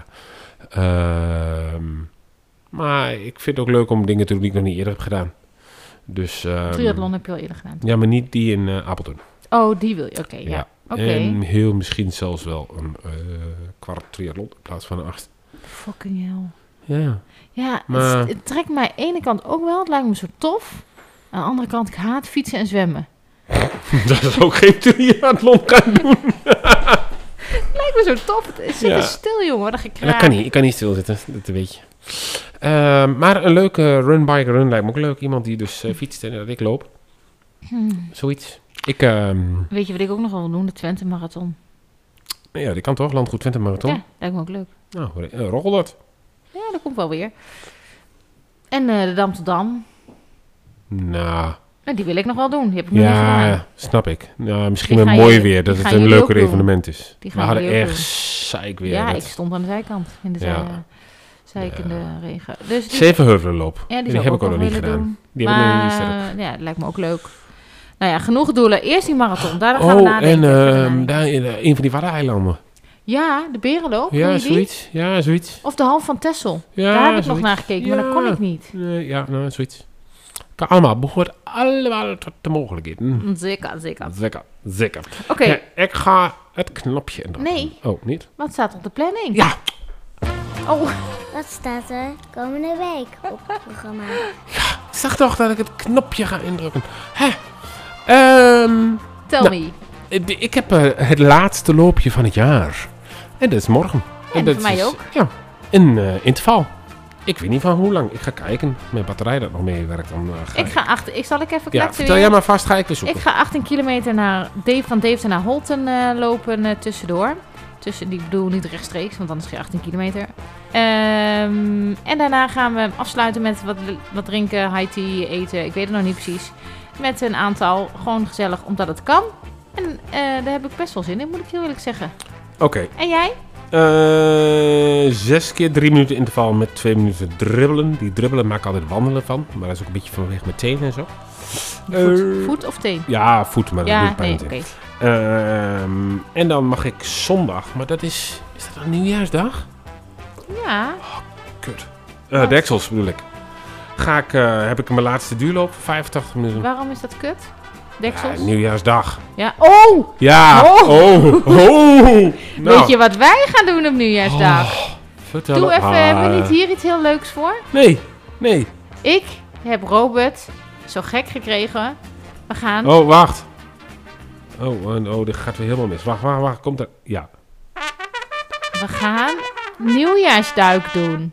Maar ik vind het ook leuk om dingen te doen die ik nog niet eerder heb gedaan. Dus, triathlon heb je al eerder gedaan? Ja, maar niet die in Apeldoorn. Oh, die wil je, oké. Ja. En heel misschien zelfs wel een kwart triathlon in plaats van een 8. Fucking hell. Ja. Ja, maar het trekt mij aan de ene kant ook wel. Het lijkt me zo tof. Aan de andere kant, ik haat fietsen en zwemmen. Dat is ook geen triathlon kan doen. Het lijkt me zo tof. Zit stil, jongen. Dat kan niet. Ik kan niet stilzitten. Dat weet je. Maar een leuke run lijkt me ook leuk. Iemand die dus fietst en dat ik loop. Zoiets. Weet je wat ik ook nog wel wil doen? De Twente Marathon. Ja, die kan toch? Landgoed Twente Marathon. Ja, lijkt me ook leuk. Nou, roggel dat. Ja, dat komt wel weer. En de Dam tot Dam. Nou. Die wil ik nog wel doen. Die heb ik nog niet gedaan. Ja, snap ik. Nou, misschien wel mooi weer. Dat het een leuker evenement is. We hadden erg zeik weer. Ja, ik stond aan de zijkant. In de zeikende regen. Dus Zevenheuvelenloop. Ja, die heb ik ook nog niet gedaan. Doen. Die heb ik nog niet sterk. Ja, dat lijkt me ook leuk. Nou ja, genoeg doelen. Eerst die marathon. Daar gaan we nadenken. En daar in een van die Waddeneilanden. Ja, de Berenloop. Ja, zoiets. Ja, zoiets. Of de Half van Texel. Ja, daar heb ik nog naar gekeken, maar dat kon ik niet. Ja, nou, zoiets. Kan allemaal. Behoort allemaal tot de mogelijkheden. Zeker. Oké. Ja, ik ga het knopje indrukken. Nee. Oh, niet? Wat staat op de planning? Ja. Oh. Wat staat er komende week op het programma? Ja, ik zag toch dat ik het knopje ga indrukken. Tell me. Ik heb het laatste loopje van het jaar. En dat is morgen. En dat voor mij is, ook. Ja, een interval. Ik weet niet van hoe lang. Ik ga kijken. Mijn batterij dat nog meewerkt. Dan zal ik even kletsen. Vertel jij maar vast, ga ik weer zoeken. Ik ga 18 kilometer van Deventer naar Holten lopen tussendoor. Ik bedoel niet rechtstreeks, want anders ga je 18 kilometer. En daarna gaan we afsluiten met wat drinken, high tea, eten. Ik weet het nog niet precies. Met een aantal, gewoon gezellig, omdat het kan. En daar heb ik best wel zin in, moet ik heel eerlijk zeggen. Oké. En jij? 6 keer 3 minuten interval met 2 minuten dribbelen. Die dribbelen maak ik altijd wandelen van. Maar dat is ook een beetje vanwege mijn tenen en zo. Voet of teen? Ja, voet, maar dat doet pijn. Oké. En dan mag ik zondag, maar dat is dat een nieuwjaarsdag? Ja. Oh, kut. Deksels bedoel ik. Heb ik mijn laatste duurloop, 85 minuten. Waarom is dat kut? Deksels? Ja, nieuwjaarsdag. Ja. Oh! Ja. Oh! Nou. Weet je wat wij gaan doen op nieuwjaarsdag? Vertel. Doe even, hebben we niet hier iets heel leuks voor? Nee. Ik heb Robert zo gek gekregen. We gaan... Oh, wacht. Oh, dit gaat weer helemaal mis. Wacht. Komt er... Ja. We gaan nieuwjaarsduik doen.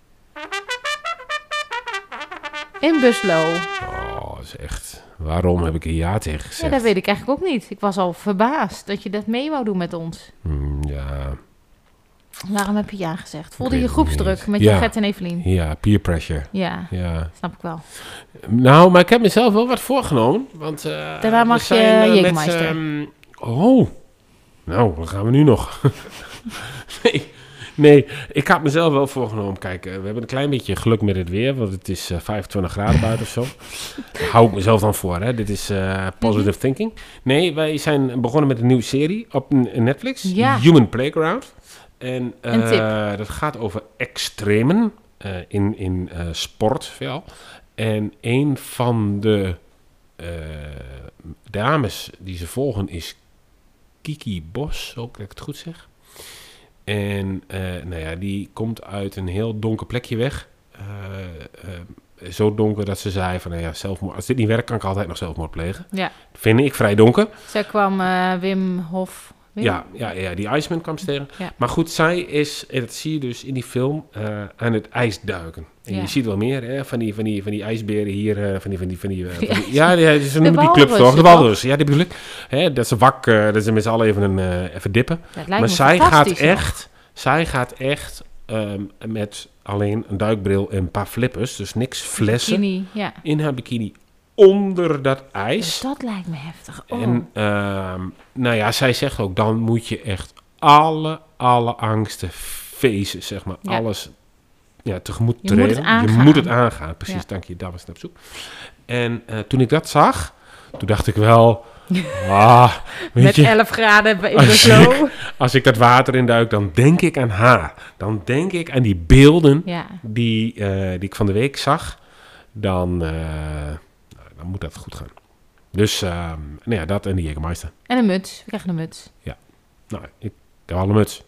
In Buslo. Oh, dat is echt... Waarom heb ik er ja tegen gezegd? Ja, dat weet ik eigenlijk ook niet. Ik was al verbaasd dat je dat mee wou doen met ons. Ja. Waarom heb je ja gezegd? Voelde je groepsdruk met je Gert en Evelien? Ja, peer pressure. Ja, snap ik wel. Nou, maar ik heb mezelf wel wat voorgenomen. Want daarna mag je Jägermeister. Nou, wat gaan we nu nog? Nee, ik had mezelf wel voorgenomen. Kijk, we hebben een klein beetje geluk met het weer. Want het is 25 graden buiten of zo. Daar hou ik mezelf dan voor. Hè. Dit is positive thinking. Nee, wij zijn begonnen met een nieuwe serie op Netflix. Ja. Human Playground. En tip. dat gaat over extremen in sport veel. En een van de dames die ze volgen is Kiki Bos, ook dat ik het goed zeg. En die komt uit een heel donker plekje weg. Zo donker dat ze zei van, zelfmoord. Als dit niet werkt, kan ik altijd nog zelfmoord plegen. Ja. Vind ik vrij donker. Zij kwam Wim Hof... Ja, die Iceman kwam ze tegen. Ja. Maar goed, zij is, en dat zie je dus in die film, aan het ijsduiken. En je ziet wel meer hè, van die ijsberen hier, ze noemen die club toch? De walrus, ja, die bedoel ik. Hè, dat ze met z'n allen even dippen. Maar zij gaat echt met alleen een duikbril en een paar flippers, dus niks flessen, bikini, in haar bikini onder dat ijs. Dus dat lijkt me heftig. Oh. En zij zegt ook, dan moet je echt alle angsten feesten, zeg maar. Ja. Alles tegemoet treden. Je moet het aangaan. Precies, dank je, daar was het op zoek. En toen ik dat zag, toen dacht ik wel... met 11 graden in de zo. Als ik dat water induik, dan denk ik aan haar. Dan denk ik aan die beelden die ik van de week zag. Dan moet dat goed gaan. Dus dat en die Jägermeister. En een muts. We krijgen een muts. Ja. Nou, ik heb al een muts.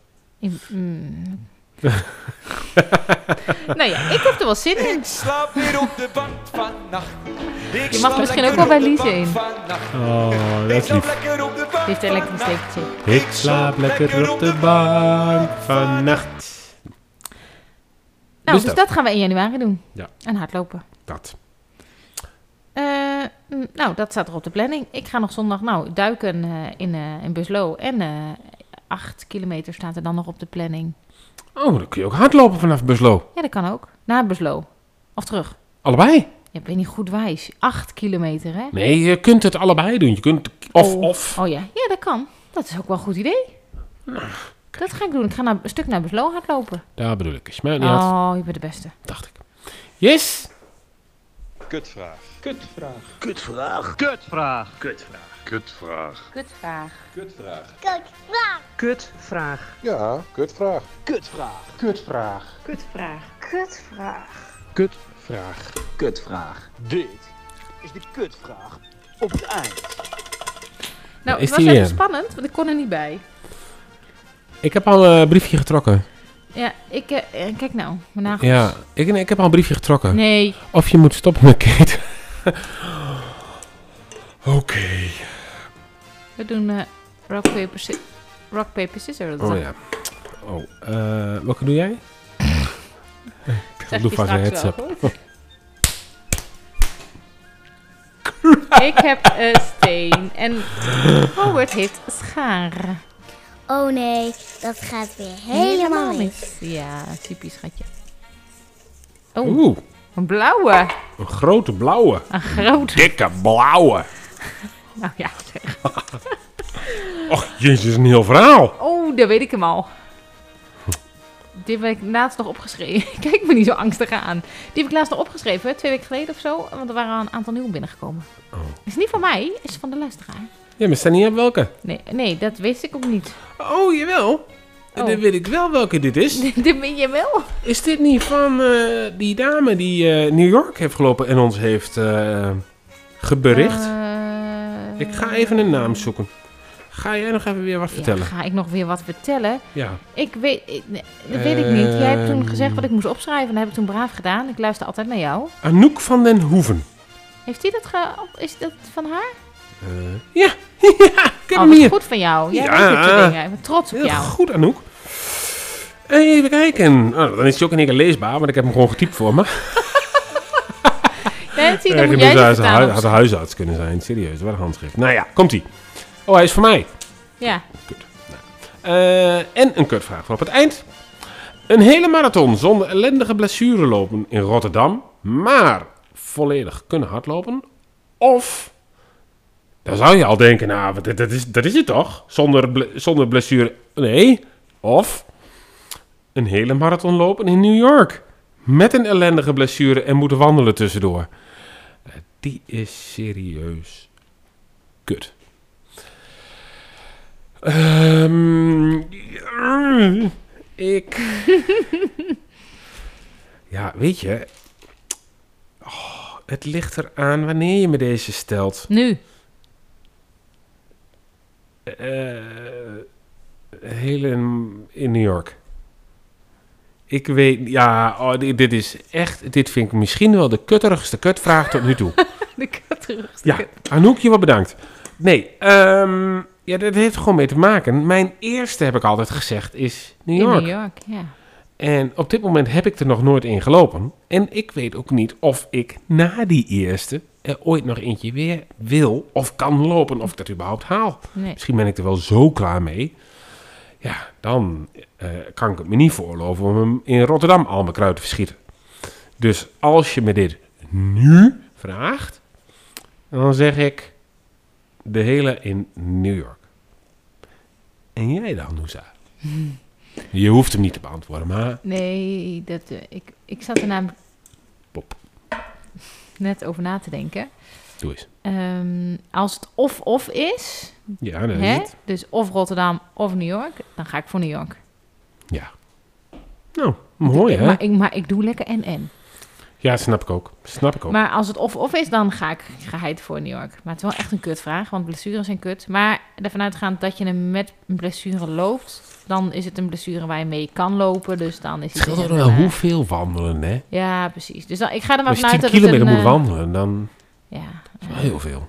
Ik heb er wel zin in. Ik slaap weer op de bank vannacht. Je mag misschien ook wel bij Lies in. Oh, dat is lief. Die heeft een lekker steekje. Ik slaap lekker op de bank vannacht. Nou, dus dat gaan we in januari doen. Ja. En hardlopen. Dat. Dat staat er op de planning. Ik ga nog zondag duiken in Buslo. En 8 kilometer staat er dan nog op de planning. Oh, dan kun je ook hardlopen vanaf Buslo. Ja, dat kan ook. Naar Buslo. Of terug. Allebei? Ja, ben je goed wijs. 8 kilometer, hè? Nee, je kunt het allebei doen. Je kunt of. Oh ja. Ja, dat kan. Dat is ook wel een goed idee. Nou, dat ga ik doen. Ik ga een stuk naar Buslo hardlopen. Daar bedoel ik. Als je mij niet had. Oh, je bent de beste. Dacht ik. Yes! Kutvraag. Kutvraag. Kutvraag. Kutvraag. Kutvraag. Kutvraag. Kutvraag. Kutvraag. Kutvraag. Kutvraag. Ja, kutvraag. Kutvraag. Kutvraag. Kutvraag. Kutvraag. Kutvraag. Kutvraag. Dit is de kutvraag op het eind. Nou, het was even spannend, want ik kon er niet bij. Ik heb al een briefje getrokken. Ja, kijk nou, mijn nagels. Ja, ik heb al een briefje getrokken. Nee. Of je moet stoppen met Kate. Oké. We doen rock, paper, scissors. Oh ja. Welke doe jij? Ik doe vast een headset. Ik heb een steen en Robert heeft scharen. Oh nee, dat gaat weer helemaal mis. Ja, typisch schatje. Oeh. Een blauwe. Een grote blauwe. Een grote. Dikke blauwe. Nou ja, zeg. Och, jezus, een heel verhaal. Oh, dat weet ik hem al. Die heb ik laatst nog opgeschreven. Kijk me niet zo angstig aan. Die heb ik laatst nog opgeschreven, 2 weken geleden of zo. Want er waren een aantal nieuwe binnengekomen. Oh. Is niet van mij, is van de luisteraar. Ja, maar staat niet op welke? Nee, dat wist ik ook niet. Oh, jawel. Dan weet ik wel welke dit is. Dit weet je wel. Is dit niet van die dame die New York heeft gelopen en ons heeft gebericht? Ik ga even een naam zoeken. Ga jij nog even weer wat vertellen? Ga ik nog weer wat vertellen? Ja. Dat weet ik niet. Jij hebt toen gezegd wat ik moest opschrijven. En dat heb ik toen braaf gedaan. Ik luister altijd naar jou. Anouk van den Hoeven. Heeft hij dat is dat van haar? Ja, ik heb hem hier. Goed van jou. Jij weet dit soort dingen. Ik ben trots op heel jou. Goed, Anouk. Even kijken. Dan is hij ook in één keer leesbaar, want ik heb hem gewoon getypt voor me. Nee, zie, dan moet jij het vertalen. Had een huisarts kunnen zijn. Serieus, wat een handschrift. Nou ja, komt-ie. Oh, hij is voor mij. Ja. Kut. Nou. En een kutvraag voor op het eind. Een hele marathon zonder ellendige blessure lopen in Rotterdam, maar volledig kunnen hardlopen. Of, dan zou je al denken, nou, dat is het toch? Zonder blessure. Nee. Of, een hele marathon lopen in New York. Met een ellendige blessure en moeten wandelen tussendoor. Die is serieus kut. Ja, weet je. Het ligt eraan wanneer je me deze stelt. Nu. Hele in New York. Ik weet, dit vind ik misschien wel de kutterigste kutvraag tot nu toe. De kutterigste. Ja, Anoukje, wat bedankt. Nee, dat heeft er gewoon mee te maken. Mijn eerste, heb ik altijd gezegd, is New York. In New York, ja. En op dit moment heb ik er nog nooit in gelopen. En ik weet ook niet of ik na die eerste er ooit nog eentje weer wil of kan lopen. Of ik dat überhaupt haal. Nee. Misschien ben ik er wel zo klaar mee. Ja, dan kan ik het me niet veroorloven om hem in Rotterdam al mijn kruid te verschieten. Dus als je me dit nu vraagt, dan zeg ik de hele in New York. En jij dan, Noosa? Je hoeft hem niet te beantwoorden, maar... Nee, ik zat er namelijk net over na te denken. Doe eens. Als het of is, ja, dat is het. Dus of Rotterdam of New York, dan ga ik voor New York. Ja. Nou, mooi hè? Maar ik doe lekker en. Ja, snap ik ook. Maar als het of is, dan ga hij het voor New York. Maar het is wel echt een kutvraag, want blessures zijn kut. Maar ervan uitgaand dat je hem met een blessure loopt, dan is het een blessure waar je mee kan lopen. Dus dan is het scheelt er wel hoeveel wandelen, hè? Ja, precies. Dus ik ga er maar vanuit dat je 10 kilometer moet wandelen, dan ja, is wel heel veel.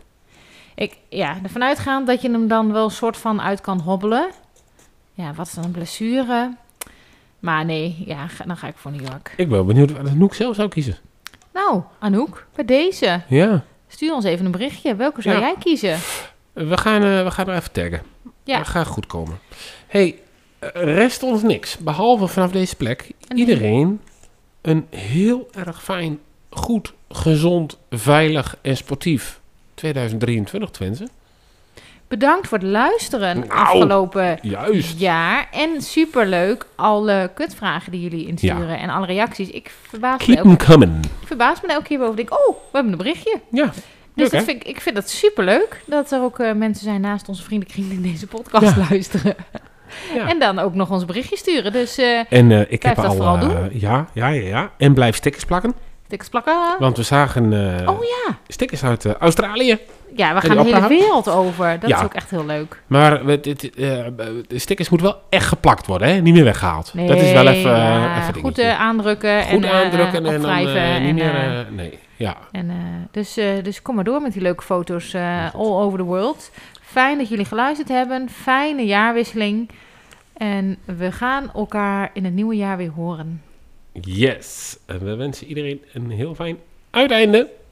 Ervan uitgaand dat je hem dan wel een soort van uit kan hobbelen. Ja, wat is dan een blessure? Maar nee, dan ga ik voor New York. Ik ben benieuwd wat Anouk zelf zou kiezen. Nou, Anouk, bij deze. Ja. Stuur ons even een berichtje. Welke zou jij kiezen? We gaan er even taggen. Ja. Dat gaat goed komen. Hey, rest ons niks. Behalve vanaf deze plek iedereen een heel erg fijn, goed, gezond, veilig en sportief 2023 wensen. Bedankt voor het luisteren afgelopen jaar. En superleuk alle kutvragen die jullie insturen en alle reacties. Ik verbaas me elke keer over. We hebben een berichtje. Ja. Dus ik vind dat superleuk dat er ook mensen zijn naast onze vriendenkring die deze podcast luisteren. Ja. En dan ook nog ons berichtje sturen. Dus ik heb dat vooral doen. Ja. En blijf stickers plakken. Stickers plakken. Want we zagen stickers uit Australië. Ja, we gaan de hele wereld over. Dat is ook echt heel leuk. Maar de stickers moeten wel echt geplakt worden, hè? Niet meer weggehaald. Nee, dat is wel even goed aandrukken. Goed aandrukken en opwrijven. Niet meer... nee, ja. En, dus kom maar door met die leuke foto's all over the world. Fijn dat jullie geluisterd hebben. Fijne jaarwisseling. En we gaan elkaar in het nieuwe jaar weer horen. Yes. En we wensen iedereen een heel fijn uiteinde.